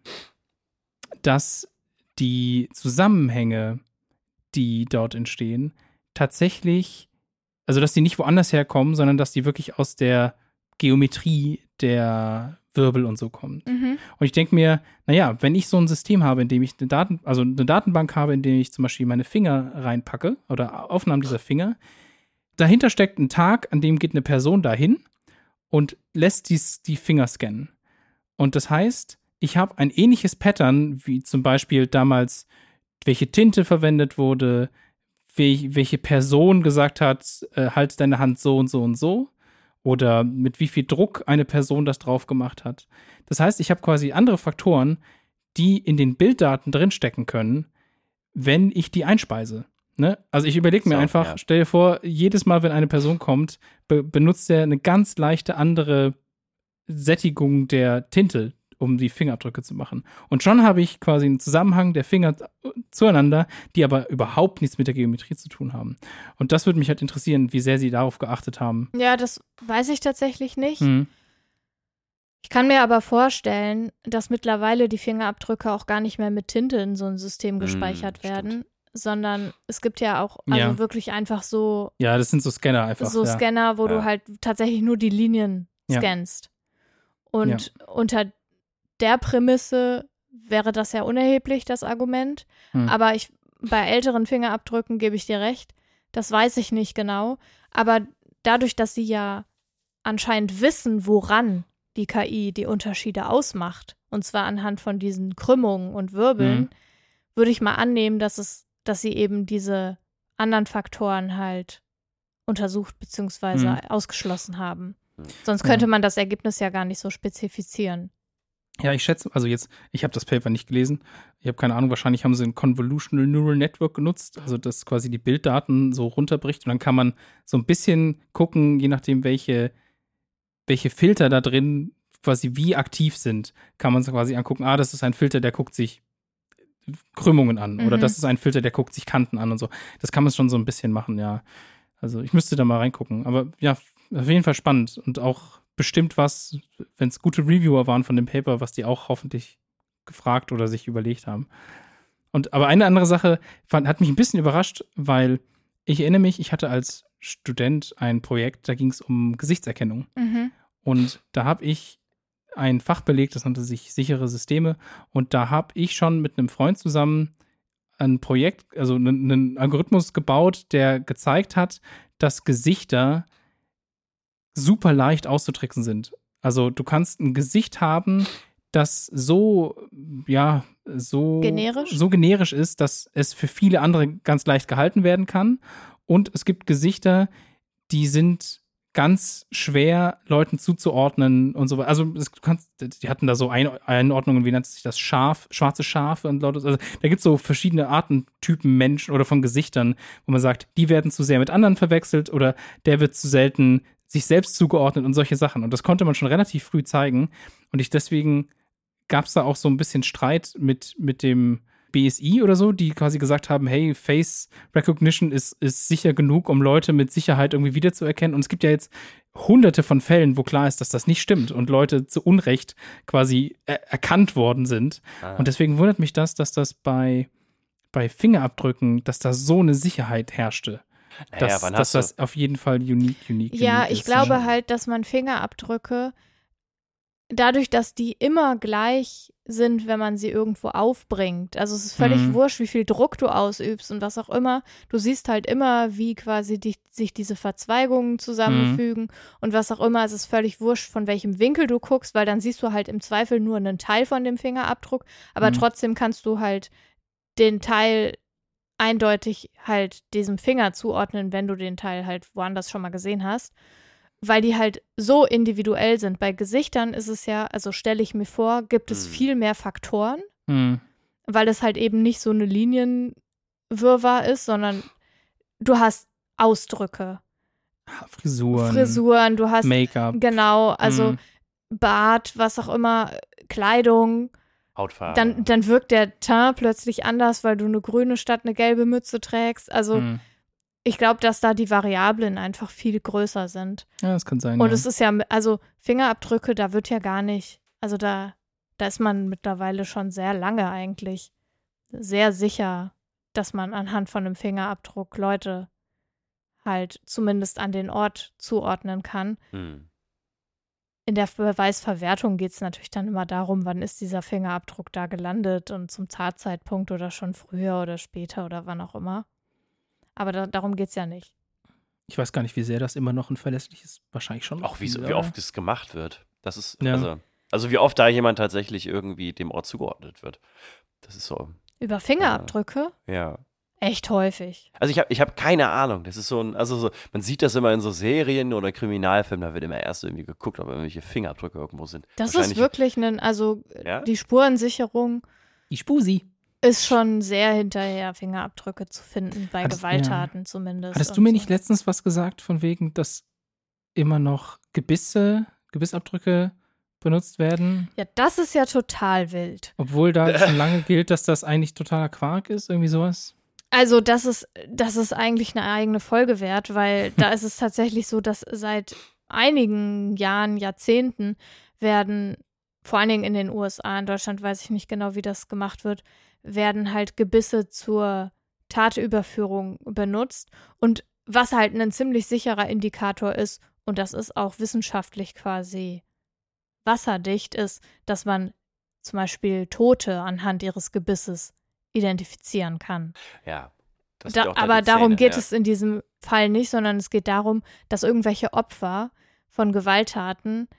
dass die Zusammenhänge, die dort entstehen, tatsächlich, also dass die nicht woanders herkommen, sondern dass die wirklich aus der Geometrie der Wirbel und so kommen. Mhm. Und ich denke mir, naja, wenn ich so ein System habe, in dem ich eine Daten, also eine Datenbank habe, in der ich zum Beispiel meine Finger reinpacke oder Aufnahmen dieser Finger, dahinter steckt ein Tag, an dem geht eine Person dahin und lässt dies, die Finger scannen. Und das heißt, ich habe ein ähnliches Pattern, wie zum Beispiel damals, welche Tinte verwendet wurde, wel- welche Person gesagt hat, äh, halt deine Hand so und so und so. Oder mit wie viel Druck eine Person das drauf gemacht hat. Das heißt, ich habe quasi andere Faktoren, die in den Bilddaten drinstecken können, wenn ich die einspeise. Ne? Also ich überlege mir So, einfach, ja. stell dir vor, jedes Mal, wenn eine Person kommt, be- benutzt er eine ganz leichte andere Sättigung der Tinte, um die Fingerabdrücke zu machen. Und schon habe ich quasi einen Zusammenhang der Finger zueinander, die aber überhaupt nichts mit der Geometrie zu tun haben. Und das würde mich halt interessieren, wie sehr sie darauf geachtet haben. Ja, das weiß ich tatsächlich nicht. Hm. Ich kann mir aber vorstellen, dass mittlerweile die Fingerabdrücke auch gar nicht mehr mit Tinte in so ein System gespeichert stimmt. werden, sondern es gibt ja auch also Ja. wirklich einfach so, Ja, das sind so Scanner einfach. so ja. Scanner, wo Ja. du halt tatsächlich nur die Linien Ja. scannst. Und unter der Prämisse wäre das ja unerheblich, das Argument. Hm. Aber ich, bei älteren Fingerabdrücken gebe ich dir recht, das weiß ich nicht genau. Aber dadurch, dass sie ja anscheinend wissen, woran die K I die Unterschiede ausmacht, und zwar anhand von diesen Krümmungen und Wirbeln, Mhm. würde ich mal annehmen, dass es, dass sie eben diese anderen Faktoren halt untersucht bzw. Mhm. ausgeschlossen haben. Mhm. Sonst Ja. könnte man das Ergebnis ja gar nicht so spezifizieren. Ja, ich schätze, also jetzt, ich habe das Paper nicht gelesen. Ich habe keine Ahnung, wahrscheinlich haben sie ein Convolutional Neural Network genutzt, also das quasi die Bilddaten so runterbricht und dann kann man so ein bisschen gucken, je nachdem, welche, welche Filter da drin quasi wie aktiv sind, kann man so quasi angucken, ah, das ist ein Filter, der guckt sich Krümmungen an oder Mhm. das ist ein Filter, der guckt sich Kanten an und so. Das kann man schon so ein bisschen machen, ja. Also ich müsste da mal reingucken, aber ja, auf jeden Fall spannend und auch bestimmt was, wenn es gute Reviewer waren von dem Paper, was die auch hoffentlich gefragt oder sich überlegt haben. Und aber eine andere Sache fand, hat mich ein bisschen überrascht, weil ich erinnere mich, ich hatte als Student ein Projekt, da ging es um Gesichtserkennung. Mhm. Und da habe ich ein Fach belegt, das nannte sich sichere Systeme. Und da habe ich schon mit einem Freund zusammen ein Projekt, also einen, einen Algorithmus gebaut, der gezeigt hat, dass Gesichter super leicht auszutricksen sind. Also du kannst ein Gesicht haben, das so, ja, so Generisch? so generisch ist, dass es für viele andere ganz leicht gehalten werden kann. Und es gibt Gesichter, die sind ganz schwer Leuten zuzuordnen und so weiter. Also das, du kannst, die hatten da so Ein Einordnungen, wie nennt sich das, Schaf, schwarze Schafe und lauter. Also da gibt es so verschiedene Arten, Typen Menschen oder von Gesichtern, wo man sagt, die werden zu sehr mit anderen verwechselt oder der wird zu selten sich selbst zugeordnet und solche Sachen. Und das konnte man schon relativ früh zeigen. Und ich deswegen gab es da auch so ein bisschen Streit mit, mit dem B S I oder so, die quasi gesagt haben, hey, Face Recognition ist, ist sicher genug, um Leute mit Sicherheit irgendwie wiederzuerkennen. Und es gibt ja jetzt hunderte von Fällen, wo klar ist, dass das nicht stimmt und Leute zu Unrecht quasi er erkannt worden sind. Ah. Und deswegen wundert mich das, dass das bei, bei Fingerabdrücken, dass da so eine Sicherheit herrschte. Naja, Dass, wann dass hast das auf jeden Fall unique, unique, Ja, unique ich ist. glaube halt, dass man Fingerabdrücke, dadurch, dass die immer gleich sind, wenn man sie irgendwo aufbringt. Also es ist völlig Mhm. wurscht, wie viel Druck du ausübst und was auch immer. Du siehst halt immer, wie quasi die, sich diese Verzweigungen zusammenfügen Mhm. und was auch immer. Es ist völlig wurscht, von welchem Winkel du guckst, weil dann siehst du halt im Zweifel nur einen Teil von dem Fingerabdruck, aber Mhm. trotzdem kannst du halt den Teil eindeutig halt diesem Finger zuordnen, wenn du den Teil halt woanders schon mal gesehen hast. Weil die halt so individuell sind. Bei Gesichtern ist es ja, also stelle ich mir vor, gibt es Hm. viel mehr Faktoren, Mhm. weil es halt eben nicht so eine Linienwirrwarr ist, sondern du hast Ausdrücke, Frisuren, Frisuren, du hast, Make-up. genau, also Mhm. Bart, was auch immer, Kleidung. Hautfarbe. Dann, dann wirkt der Teint plötzlich anders, weil du eine grüne statt eine gelbe Mütze trägst. Also Mhm. ich glaube, dass da die Variablen einfach viel größer sind. Ja, das kann sein. Und ja. es ist ja, also Fingerabdrücke, da wird ja gar nicht, also da, da ist man mittlerweile schon sehr lange eigentlich sehr sicher, dass man anhand von einem Fingerabdruck Leute halt zumindest an den Ort zuordnen kann. Hm. In der Beweisverwertung geht es natürlich dann immer darum, wann ist dieser Fingerabdruck da gelandet und zum Tatzeitpunkt oder schon früher oder später oder wann auch immer. Aber da, darum geht es ja nicht. Ich weiß gar nicht, wie sehr das immer noch ein verlässliches, wahrscheinlich schon. Auch wie, viel, wie oder? oft das gemacht wird. Das ist, Ja. also, also wie oft da jemand tatsächlich irgendwie dem Ort zugeordnet wird. Das ist so, Über Fingerabdrücke? ja. Echt häufig. Also ich habe ich hab keine Ahnung. Das ist so ein, also so, man sieht das immer in so Serien oder Kriminalfilmen, da wird immer erst irgendwie geguckt, ob irgendwelche Fingerabdrücke irgendwo sind. Das ist wirklich ein, also Ja? die Spurensicherung Die Spusi. ist schon sehr hinterher, Fingerabdrücke zu finden, bei Hattest- Gewalttaten zumindest. Hattest du und mir so. nicht letztens was gesagt, von wegen, dass immer noch Gebisse, Gebissabdrücke benutzt werden, Ja, das ist ja total wild. obwohl da schon lange gilt, dass das eigentlich totaler Quark ist, irgendwie sowas? Also das ist, das ist eigentlich eine eigene Folge wert, weil da ist es tatsächlich so, dass seit einigen Jahren, Jahrzehnten werden, vor allen Dingen in den U S A, in Deutschland weiß ich nicht genau, wie das gemacht wird, werden halt Gebisse zur Tatüberführung benutzt. Und was halt ein ziemlich sicherer Indikator ist, und das ist auch wissenschaftlich quasi wasserdicht, ist, dass man zum Beispiel Tote anhand ihres Gebisses identifizieren kann. Ja. Das Da, sind auch dann aber die darum Zähne, geht ja. es in diesem Fall nicht, sondern es geht darum, dass irgendwelche Opfer von Gewalttaten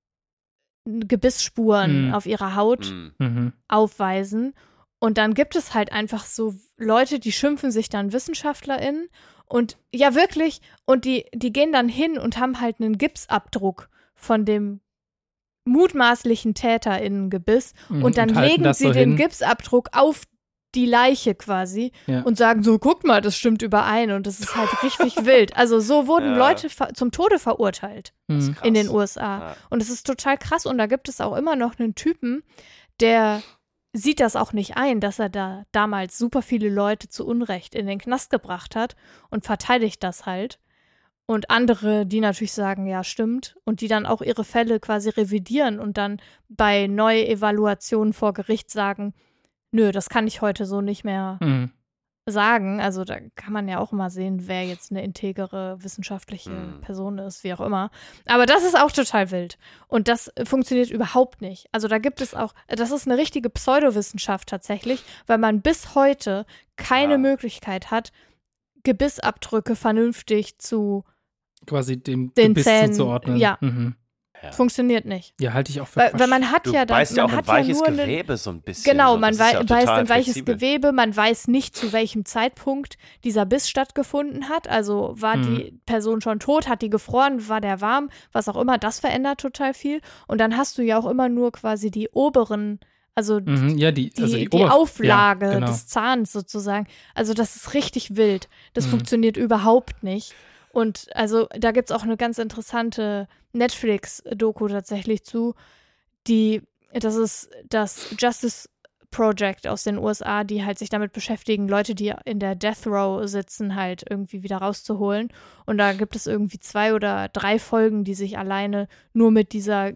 Gebissspuren Mhm. auf ihrer Haut Hm. Mhm. aufweisen. Und dann gibt es halt einfach so Leute, die schimpfen sich dann WissenschaftlerInnen und ja wirklich, und die, die gehen dann hin und haben halt einen Gipsabdruck von dem mutmaßlichen TäterInnen-Gebiss Mhm. und dann halten legen das sie so den hin. Gipsabdruck auf die Leiche quasi Ja. und sagen so, guck mal, das stimmt überein und das ist halt richtig wild. Also so wurden Ja. Leute ver- zum Tode verurteilt Das ist Mhm. krass. in den U S A. Ja. Und es ist total krass und da gibt es auch immer noch einen Typen, der sieht das auch nicht ein, dass er da damals super viele Leute zu Unrecht in den Knast gebracht hat und verteidigt das halt. Und andere, die natürlich sagen, ja, stimmt, und die dann auch ihre Fälle quasi revidieren und dann bei Neuevaluationen vor Gericht sagen, nö, das kann ich heute so nicht mehr Mhm. sagen. Also da kann man ja auch mal sehen, wer jetzt eine integere wissenschaftliche Mhm. Person ist, wie auch immer. Aber das ist auch total wild. Und das äh, funktioniert überhaupt nicht. Also da gibt es auch, das ist eine richtige Pseudowissenschaft tatsächlich, weil man bis heute keine Ja. Möglichkeit hat, Gebissabdrücke vernünftig zu, Quasi dem Den Gebiss Zähnen, zuzuordnen. ja. Mhm. Ja. funktioniert nicht. Ja, halte ich auch für Weil, Quatsch. weil man hat Du ja dann, beißt ja auch man ein hat ja weiches nur einen, Gewebe so ein bisschen. Genau, so. man Das ist wei ja beißt total in weiches flexibel. Gewebe, man weiß nicht, zu welchem Zeitpunkt dieser Biss stattgefunden hat. Also war Mhm. die Person schon tot, hat die gefroren, war der warm, was auch immer, das verändert total viel. Und dann hast du ja auch immer nur quasi die oberen, also Mhm, ja, die, die, also die, die, Oberf- Auflage ja, genau. des Zahns sozusagen. Also das ist richtig wild. Das Mhm. funktioniert überhaupt nicht. Und also da gibt es auch eine ganz interessante Netflix-Doku tatsächlich zu, die, das ist das Justice Project aus den U S A, die halt sich damit beschäftigen, Leute, die in der Death Row sitzen, halt irgendwie wieder rauszuholen. Und da gibt es irgendwie zwei oder drei Folgen, die sich alleine nur mit dieser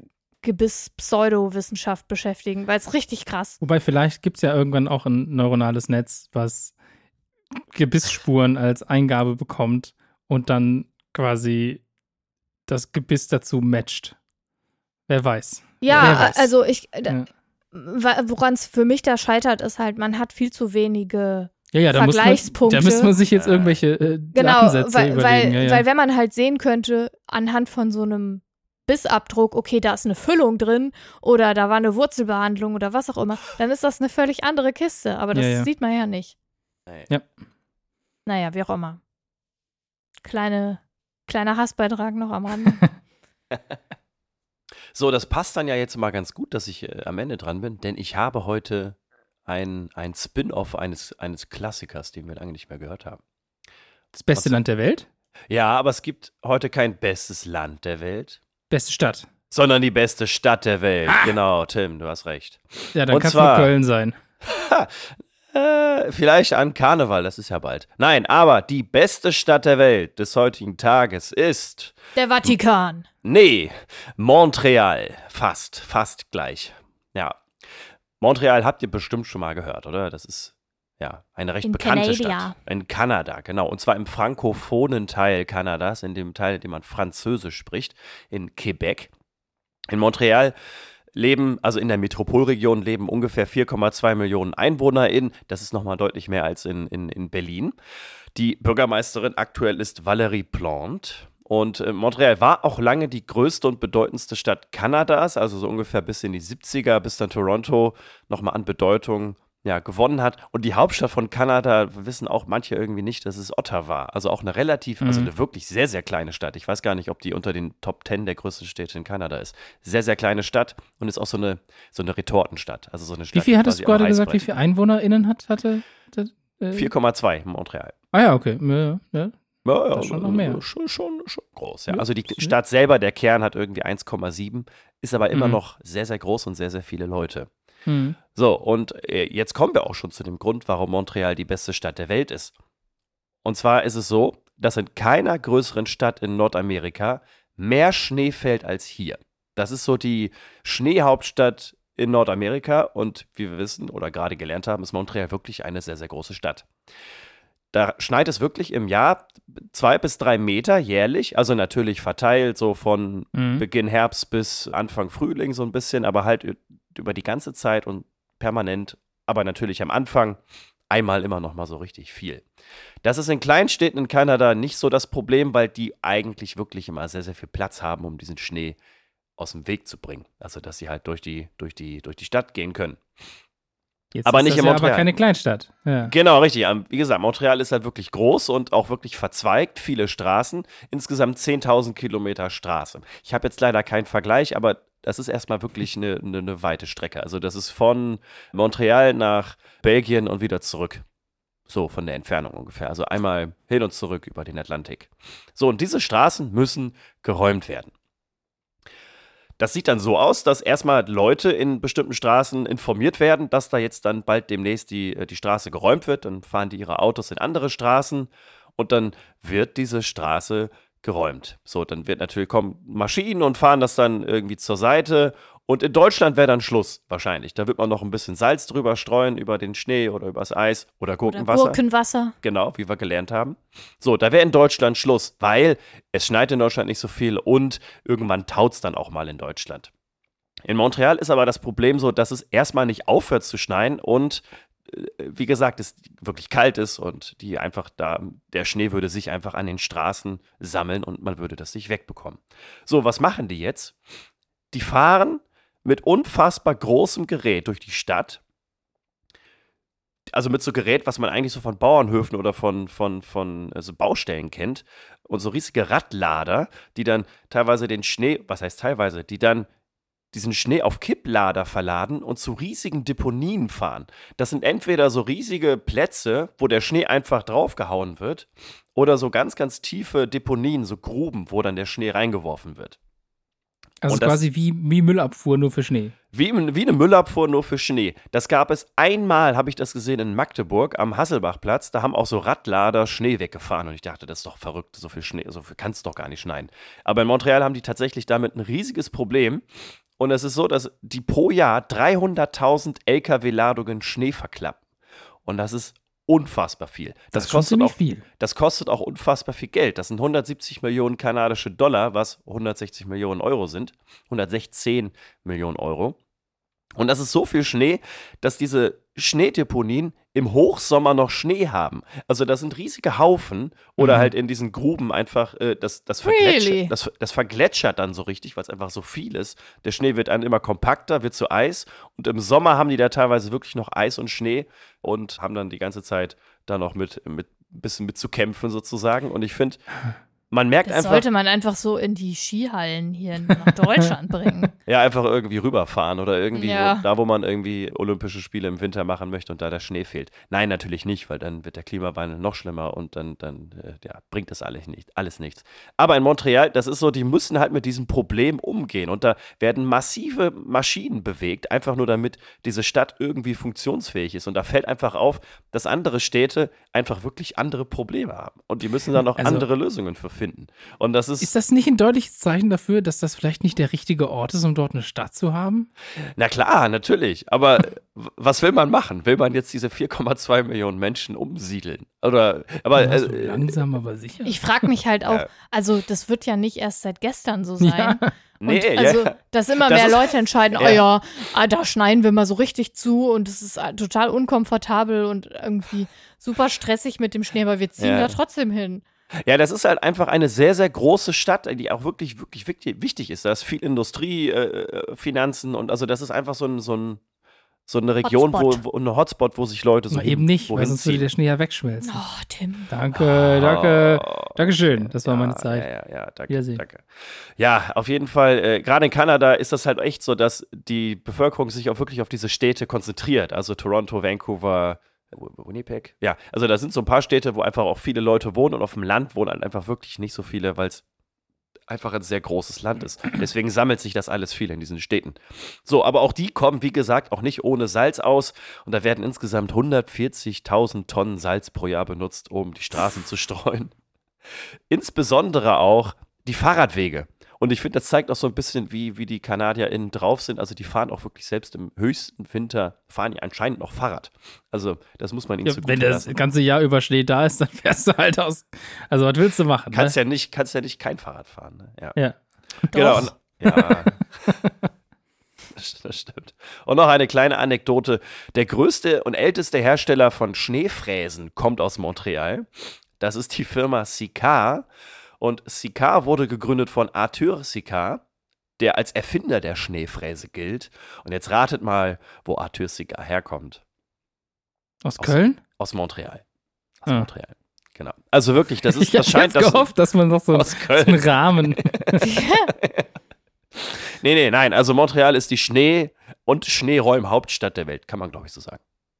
Gebiss-Pseudowissenschaft beschäftigen, weil es richtig krass. Wobei vielleicht gibt es ja irgendwann auch ein neuronales Netz, was Gebissspuren als Eingabe bekommt und dann quasi das Gebiss dazu matcht. Wer weiß. Wer Ja, weiß. also ich, Ja. woran es für mich da scheitert, ist halt, man hat viel zu wenige Ja, ja, da muss man, Vergleichspunkte. da müsste man sich jetzt irgendwelche äh, Genau, Datensätze weil, überlegen. weil, ja, ja. weil wenn man halt sehen könnte, anhand von so einem Bissabdruck, okay, da ist eine Füllung drin oder da war eine Wurzelbehandlung oder was auch immer, dann ist das eine völlig andere Kiste. Aber das Ja, ja. sieht man ja nicht. Nee. Ja. Naja, wie auch immer. Kleine, kleiner Hassbeitrag noch am Rande. So, das passt dann ja jetzt mal ganz gut, dass ich äh, am Ende dran bin, denn ich habe heute ein, ein Spin-off eines, eines Klassikers, den wir lange nicht mehr gehört haben. Das beste Was- Land der Welt? Ja, aber es gibt heute kein bestes Land der Welt, Beste Stadt. sondern die beste Stadt der Welt. Genau, Tim, du hast recht. Ja, dann Und kann es nur zwar- Köln sein. Äh, vielleicht an Karneval, das ist ja bald. Nein, aber die beste Stadt der Welt des heutigen Tages ist, Der Vatikan. nee, Montreal. Fast, fast gleich. Ja. Montreal habt ihr bestimmt schon mal gehört, oder? Das ist ja eine recht In bekannte Canada. Stadt. In Kanada, genau. Und zwar im frankophonen Teil Kanadas, in dem Teil, in dem man Französisch spricht, in Quebec. In Montreal leben, also in der Metropolregion leben ungefähr vier Komma zwei Millionen EinwohnerInnen. Das ist nochmal deutlich mehr als in, in, in Berlin. Die Bürgermeisterin aktuell ist Valérie Plante. Und äh, Montreal war auch lange die größte und bedeutendste Stadt Kanadas, also so ungefähr bis in die siebziger, bis dann Toronto nochmal an Bedeutung ja, gewonnen hat. Und die Hauptstadt von Kanada, wissen auch manche irgendwie nicht, dass es Ottawa. Also auch eine relativ, also Mhm. eine wirklich sehr, sehr kleine Stadt. Ich weiß gar nicht, ob die unter den Top Ten der größten Städte in Kanada ist. Sehr, sehr kleine Stadt und ist auch so eine, so eine Retortenstadt. Also so eine Stadt, Wie viel die hattest quasi du gerade am gesagt, wie Reißbrett- viele EinwohnerInnen hat, hatte? hatte äh, vier Komma zwei in Montreal. Ah ja, okay. Ja, ja. Ja, ja, Das ist schon noch mehr. Schon, schon, schon groß, ja. Ja, Also die ist- Stadt selber, der Kern hat irgendwie eins Komma sieben, ist aber immer Mhm. noch sehr, sehr groß und sehr, sehr viele Leute. Mhm. So, und äh, jetzt kommen wir auch schon zu dem Grund, warum Montreal die beste Stadt der Welt ist. Und zwar ist es so, dass in keiner größeren Stadt in Nordamerika mehr Schnee fällt als hier. Das ist so die Schneehauptstadt in Nordamerika und wie wir wissen oder gerade gelernt haben, ist Montreal wirklich eine sehr, sehr große Stadt. Da schneit es wirklich im Jahr zwei bis drei Meter jährlich, also natürlich verteilt so von Mhm. Beginn Herbst bis Anfang Frühling so ein bisschen, aber halt ü- über die ganze Zeit und permanent, aber natürlich am Anfang einmal immer noch mal so richtig viel. Das ist in Kleinstädten in Kanada nicht so das Problem, weil die eigentlich wirklich immer sehr, sehr viel Platz haben, um diesen Schnee aus dem Weg zu bringen. Also, dass sie halt durch die, durch die, durch die Stadt gehen können. Jetzt Aber ist nicht das in ja Montreal. aber keine Kleinstadt. Ja. Genau, richtig. Ähm, Wie gesagt, Montreal ist halt wirklich groß und auch wirklich verzweigt, viele Straßen, insgesamt zehntausend Kilometer Straße. Ich habe jetzt leider keinen Vergleich, aber das ist erstmal wirklich eine, eine, eine weite Strecke. Also das ist von Montreal nach Belgien und wieder zurück. So von der Entfernung ungefähr. Also einmal hin und zurück über den Atlantik. So, und diese Straßen müssen geräumt werden. Das sieht dann so aus, dass erstmal Leute in bestimmten Straßen informiert werden, dass da jetzt dann bald demnächst die, äh, die Straße geräumt wird. Dann fahren die ihre Autos in andere Straßen und dann wird diese Straße geräumt. So, dann wird natürlich kommen Maschinen und fahren das dann irgendwie zur Seite. Und in Deutschland wäre dann Schluss, wahrscheinlich. Da wird man noch ein bisschen Salz drüber streuen, über den Schnee oder übers Eis oder Oder Gurkenwasser. Gurkenwasser. Genau, wie wir gelernt haben. So, da wäre in Deutschland Schluss, weil es schneit in Deutschland nicht so viel und irgendwann taut es dann auch mal in Deutschland. In Montreal ist aber das Problem so, dass es erstmal nicht aufhört zu schneien und äh, wie gesagt, es wirklich kalt ist und die einfach da, der Schnee würde sich einfach an den Straßen sammeln und man würde das nicht wegbekommen. So, was machen die jetzt? Die fahren mit unfassbar großem Gerät durch die Stadt. Also mit so Gerät, was man eigentlich so von Bauernhöfen oder von, von, von also Baustellen kennt. Und so riesige Radlader, die dann teilweise den Schnee, was heißt teilweise, die dann diesen Schnee auf Kipplader verladen und zu riesigen Deponien fahren. Das sind entweder so riesige Plätze, wo der Schnee einfach draufgehauen wird, oder so ganz, ganz tiefe Deponien, so Gruben, wo dann der Schnee reingeworfen wird. Also Und das- quasi wie, wie Müllabfuhr, nur für Schnee. Wie, wie eine Müllabfuhr nur für Schnee. Das gab es einmal, habe ich das gesehen, in Magdeburg am Hasselbachplatz. Da haben auch so Radlader Schnee weggefahren. Und ich dachte, das ist doch verrückt, so viel Schnee, so viel kann es doch gar nicht schneien. Aber in Montreal haben die tatsächlich damit ein riesiges Problem. Und es ist so, dass die pro Jahr dreihunderttausend L K W-Ladungen Schnee verklappen. Und das ist unfassbar viel. Das, ist schon kostet ziemlich auch, viel. das kostet auch unfassbar viel Geld. Das sind hundertsiebzig Millionen kanadische Dollar, was hundertsechzig Millionen Euro sind. hundertsechzehn Millionen Euro. Und das ist so viel Schnee, dass diese Schneedeponien im Hochsommer noch Schnee haben. Also das sind riesige Haufen oder Mhm. halt in diesen Gruben einfach, äh, das, das, vergletschert, Really? das, das vergletschert dann so richtig, weil es einfach so viel ist. Der Schnee wird dann immer kompakter, wird zu Eis und im Sommer haben die da teilweise wirklich noch Eis und Schnee und haben dann die ganze Zeit da noch mit, mit ein bisschen mit zu kämpfen sozusagen. Und ich finde, man merkt Das einfach, sollte man einfach so in die Skihallen hier nach Deutschland bringen. ja, einfach irgendwie rüberfahren oder irgendwie Ja. wo, da, wo man irgendwie Olympische Spiele im Winter machen möchte und da der Schnee fehlt. Nein, natürlich nicht, weil dann wird der Klimawandel noch schlimmer und dann, dann äh, ja, bringt das alles, nicht, alles nichts. Aber in Montreal, das ist so, die müssen halt mit diesem Problem umgehen und da werden massive Maschinen bewegt, einfach nur damit diese Stadt irgendwie funktionsfähig ist. Und da fällt einfach auf, dass andere Städte einfach wirklich andere Probleme haben und die müssen dann auch Also- andere Lösungen für finden. Und das ist, Ist das nicht ein deutliches Zeichen dafür, dass das vielleicht nicht der richtige Ort ist, um dort eine Stadt zu haben? na klar, natürlich. Aber w- was will man machen? Will man jetzt diese vier Komma zwei Millionen Menschen umsiedeln? Oder, aber, Ja, so äh, langsam, aber sicher. Ich frage mich halt auch, Ja. also das wird ja nicht erst seit gestern so sein. Ja. nee, Und also, ja. dass immer Das mehr ist- Leute entscheiden, Ja. oh ja, ah, da schneiden wir mal so richtig zu und es ist äh, total unkomfortabel und irgendwie super stressig mit dem Schnee, aber wir ziehen Ja. da trotzdem hin. Ja, das ist halt einfach eine sehr, sehr große Stadt, die auch wirklich, wirklich wichtig, wichtig ist. Da ist viel Industrie, äh, Finanzen und also das ist einfach so ein, so ein So eine Region, wo, Hotspot. wo eine Hotspot, wo sich Leute so Mal hin, eben nicht, weil wohin sonst würde ziehen. der Schnee ja wegschmelzen. Oh, Tim. Danke, danke, Oh, Dankeschön. Das war ja, meine Zeit. Ja, ja, ja, danke, Wiedersehen. danke. Ja, auf jeden Fall, äh, gerade in Kanada ist das halt echt so, dass die Bevölkerung sich auch wirklich auf diese Städte konzentriert. Also Toronto, Vancouver, Winnipeg. Ja, also da sind so ein paar Städte, wo einfach auch viele Leute wohnen und auf dem Land wohnen halt einfach wirklich nicht so viele, weil es einfach ein sehr großes Land ist. Deswegen sammelt sich das alles viel in diesen Städten. So, aber auch die kommen, wie gesagt, auch nicht ohne Salz aus. Und da werden insgesamt hundertvierzigtausend Tonnen Salz pro Jahr benutzt, um die Straßen zu streuen. Insbesondere auch die Fahrradwege. Und ich finde, das zeigt auch so ein bisschen, wie, wie die KanadierInnen drauf sind. Also die fahren auch wirklich selbst im höchsten Winter, fahren die anscheinend noch Fahrrad. Also das muss man ihnen Ja, zugute wenn das lassen. ganze Jahr über Schnee da ist, dann fährst du halt aus. Also, was willst du machen? Kannst ne? ja nicht, kannst ja nicht kein Fahrrad fahren. Ne? Ja. Ja. Genau. Und, ja. Das, das stimmt. Und noch eine kleine Anekdote. Der größte und älteste Hersteller von Schneefräsen kommt aus Montreal. Das ist die Firma Sicard. Und Sicard wurde gegründet von Arthur Sicard, der als Erfinder der Schneefräse gilt. Und jetzt ratet mal, wo Arthur Sicard herkommt. Aus Aus- Köln? Aus Montreal. Aus Ah. Montreal. Genau. Also wirklich, das ist, Ich das hab scheint jetzt das gehofft, dass man noch so, aus so Köln. einen Rahmen. Nee, nee, nein. Also Montreal ist die Schnee- und Schneeräum-Hauptstadt der Welt, kann man, glaube ich, so sagen.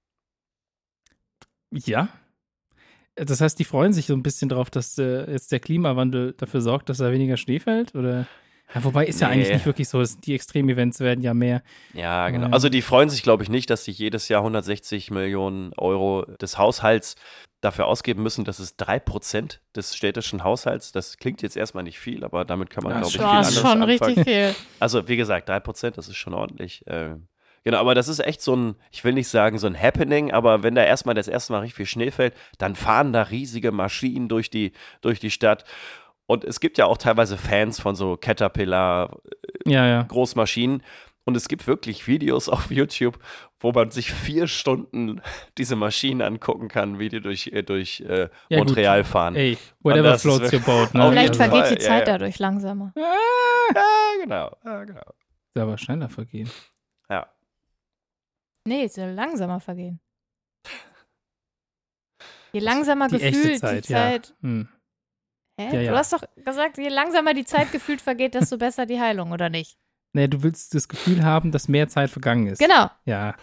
Ja. Das heißt, die freuen sich so ein bisschen drauf, dass äh, jetzt der Klimawandel dafür sorgt, dass da weniger Schnee fällt? Oder? Ja, wobei ist ja Nee. eigentlich nicht wirklich so. dass Die Extremevents werden ja mehr. Ja, genau. Ja. Also die freuen sich, glaube ich, nicht, dass sie jedes Jahr hundertsechzig Millionen Euro des Haushalts dafür ausgeben müssen. Das ist drei Prozent des städtischen Haushalts. Das klingt jetzt erstmal nicht viel, aber damit kann man, Ja, glaube ich, viel schon. Boah, anderes ist schon anfangen. richtig viel. Also, wie gesagt, drei Prozent, das ist schon ordentlich. Äh, genau, aber das ist echt so ein, ich will nicht sagen so ein Happening, aber wenn da erstmal das erste Mal richtig viel Schnee fällt, dann fahren da riesige Maschinen durch die, durch die Stadt. Und es gibt ja auch teilweise Fans von so Caterpillar, Ja, ja. Großmaschinen. Und es gibt wirklich Videos auf YouTube, wo man sich vier Stunden diese Maschinen angucken kann, wie die durch, äh, durch äh, Ja, gut. Montreal fahren. Ey, Und whatever das ist floats your wirklich- boat. Ne? Auf Vielleicht jeden vergeht Fall, die ja, Zeit ja. dadurch langsamer. Ja, genau. Ja, genau. Ja, aber schneller vergehen. Ja. Nee, es soll langsamer vergehen. Je langsamer Die echte gefühlt Zeit, die Zeit. ja. Hm. Hä? Ja, ja. Du hast doch gesagt, je langsamer die Zeit gefühlt vergeht, desto besser die Heilung, oder nicht? Nee, du willst das Gefühl haben, dass mehr Zeit vergangen ist. Genau. Ja.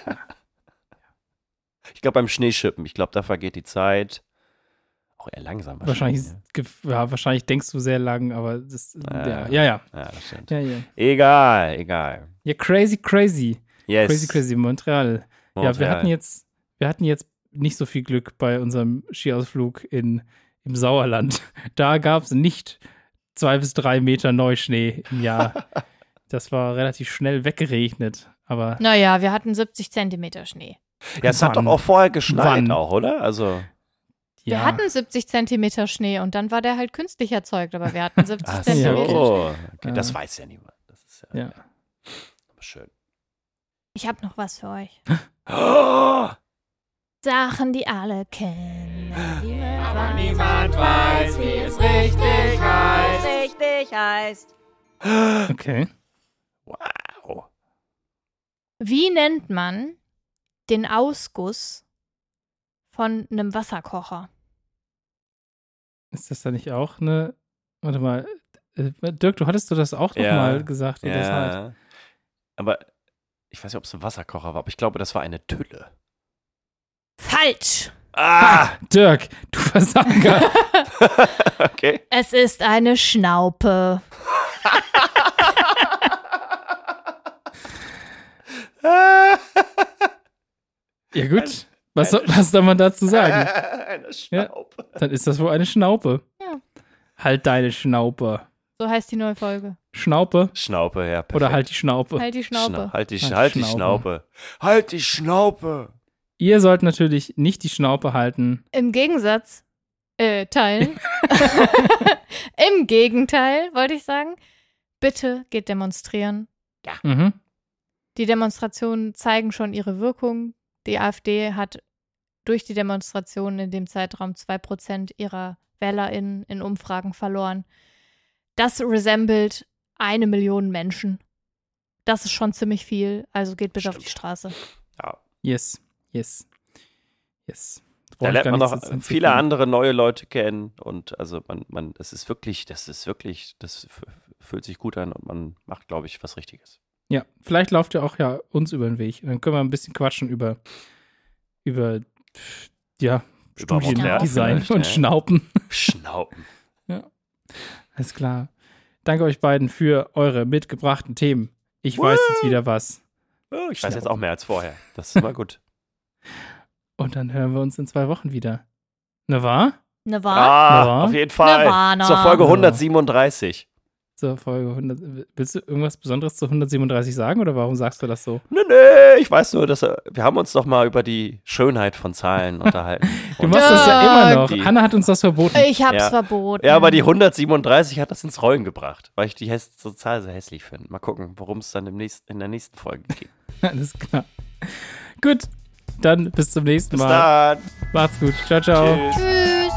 Ich glaube beim Schneeschippen, ich glaube, da vergeht die Zeit auch eher langsam. Wahrscheinlich, ja. ist gef- ja, wahrscheinlich denkst du sehr lang, aber das, Äh, ja, ja, ja. Ja, das stimmt. Ja, ja. Egal, egal. Ja, crazy, crazy. Yes. Crazy, crazy, Montreal. Ja, wir Montreal. hatten jetzt, wir hatten jetzt nicht so viel Glück bei unserem Skiausflug in, im Sauerland. Da gab es nicht zwei bis drei Meter Neuschnee im Jahr. Das war relativ schnell weggeregnet. Aber Naja, wir hatten siebzig Zentimeter Schnee. Ja, es hat doch Wann? auch vorher geschneit Wann? auch, oder? Also, Wir ja, hatten siebzig Zentimeter Schnee und dann war der halt künstlich erzeugt, aber wir hatten siebzig ach Zentimeter Schnee. so. Okay, Ja. das weiß ja niemand. Das ist ja, ja. schön. Ich habe noch was für euch. Oh, Sachen, die alle kennen. Aber niemand weiß, wie es richtig heißt. Richtig heißt. Okay. wow. Wie nennt man den Ausguss von einem Wasserkocher? Ist das da nicht auch eine. Warte mal. äh, Dirk, du hattest du das auch Ja. nochmal gesagt, wie das heißt? Ja. Aber ich weiß nicht, ob es ein Wasserkocher war, aber ich glaube, das war eine Tülle. Falsch! Ah, Dirk, du Versager. okay. Es ist eine Schnaupe. Ja, gut. Was, soll, was soll man dazu sagen? Eine Schnaupe. Dann ist das wohl eine Schnaupe. Ja. Halt deine Schnaupe. So heißt die neue Folge. Schnaupe Schnaupe, ja. Perfekt. oder halt die Schnaupe. Halt die Schnaupe. Schna halt die, Halt halt die Schnaupe. Schnaupe. Halt die Schnaupe. Ihr sollt natürlich nicht die Schnaupe halten. Im Gegensatz, äh, teilen. Im Gegenteil, wollte ich sagen. Bitte geht demonstrieren. Mhm. Die Demonstrationen zeigen schon ihre Wirkung. Die AfD hat durch die Demonstrationen in dem Zeitraum zwei Prozent ihrer WählerInnen in Umfragen verloren. Das resembelt eine Million Menschen. das ist schon ziemlich viel. Also geht bitte Stimmt. auf die Straße. Ja. Yes, yes, yes. Da lernt man noch viele andere neue Leute kennen und also man, man, das ist wirklich, das ist wirklich, das f- fühlt sich gut an und man macht, glaube ich, was Richtiges. Ja, vielleicht lauft ihr auch ja uns über den Weg. Dann können wir ein bisschen quatschen über, über ja, Über Montreal Studiendesign vielleicht, und ja. Schnaupen. Schnaupen. Alles klar. Danke euch beiden für eure mitgebrachten Themen. Ich weiß jetzt wieder was. Oh, ich weiß jetzt auch mehr als vorher. Das ist immer gut. Und dann hören wir uns in zwei Wochen wieder. Ne wahr? Ne wahr? Ah, Ja. auf jeden Fall. Nirvana. Zur Folge Ja. hundertsiebenunddreißig. Zur Folge hundert. Willst du irgendwas Besonderes zu hundertsiebenunddreißig sagen oder warum sagst du das so? Nee, nee, ich weiß nur, dass äh, wir haben uns doch mal über die Schönheit von Zahlen unterhalten. Du Und- machst das ja immer noch. Die- Hanna hat uns das verboten. Ich hab's Ja. verboten. Ja, aber die hundertsiebenunddreißig hat das ins Rollen gebracht, weil ich die häss- so Zahl sehr hässlich finde. Mal gucken, worum es dann im nächsten, in der nächsten Folge geht. Alles klar. Gut, dann bis zum nächsten Bis Mal. dann. Macht's gut. Ciao, ciao. Tschüss. Tschüss.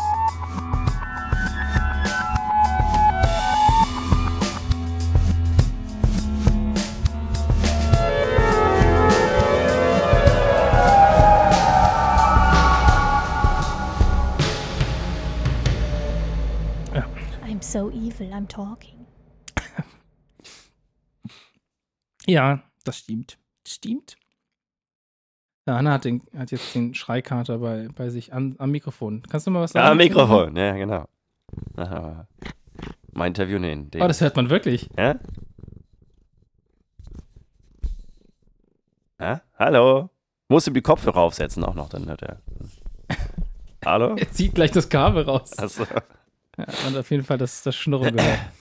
I'm so evil, I'm talking. Ja, das stimmt. Stimmt. Ja, Hanna hat, den, hat jetzt den Schreikater bei, bei sich an, am Mikrofon. Kannst du mal was sagen? Ja, Mikrofon, ja, genau. Aha. Mal Interview nehmen. Oh, das hört man wirklich. Ja? Ja? Hallo? Muss ihm die Kopfhörer aufsetzen auch noch, dann hört er. Hallo? Er zieht glich das Kabel raus. Achso. Ja, und auf jeden Fall das, das Schnurren gehört.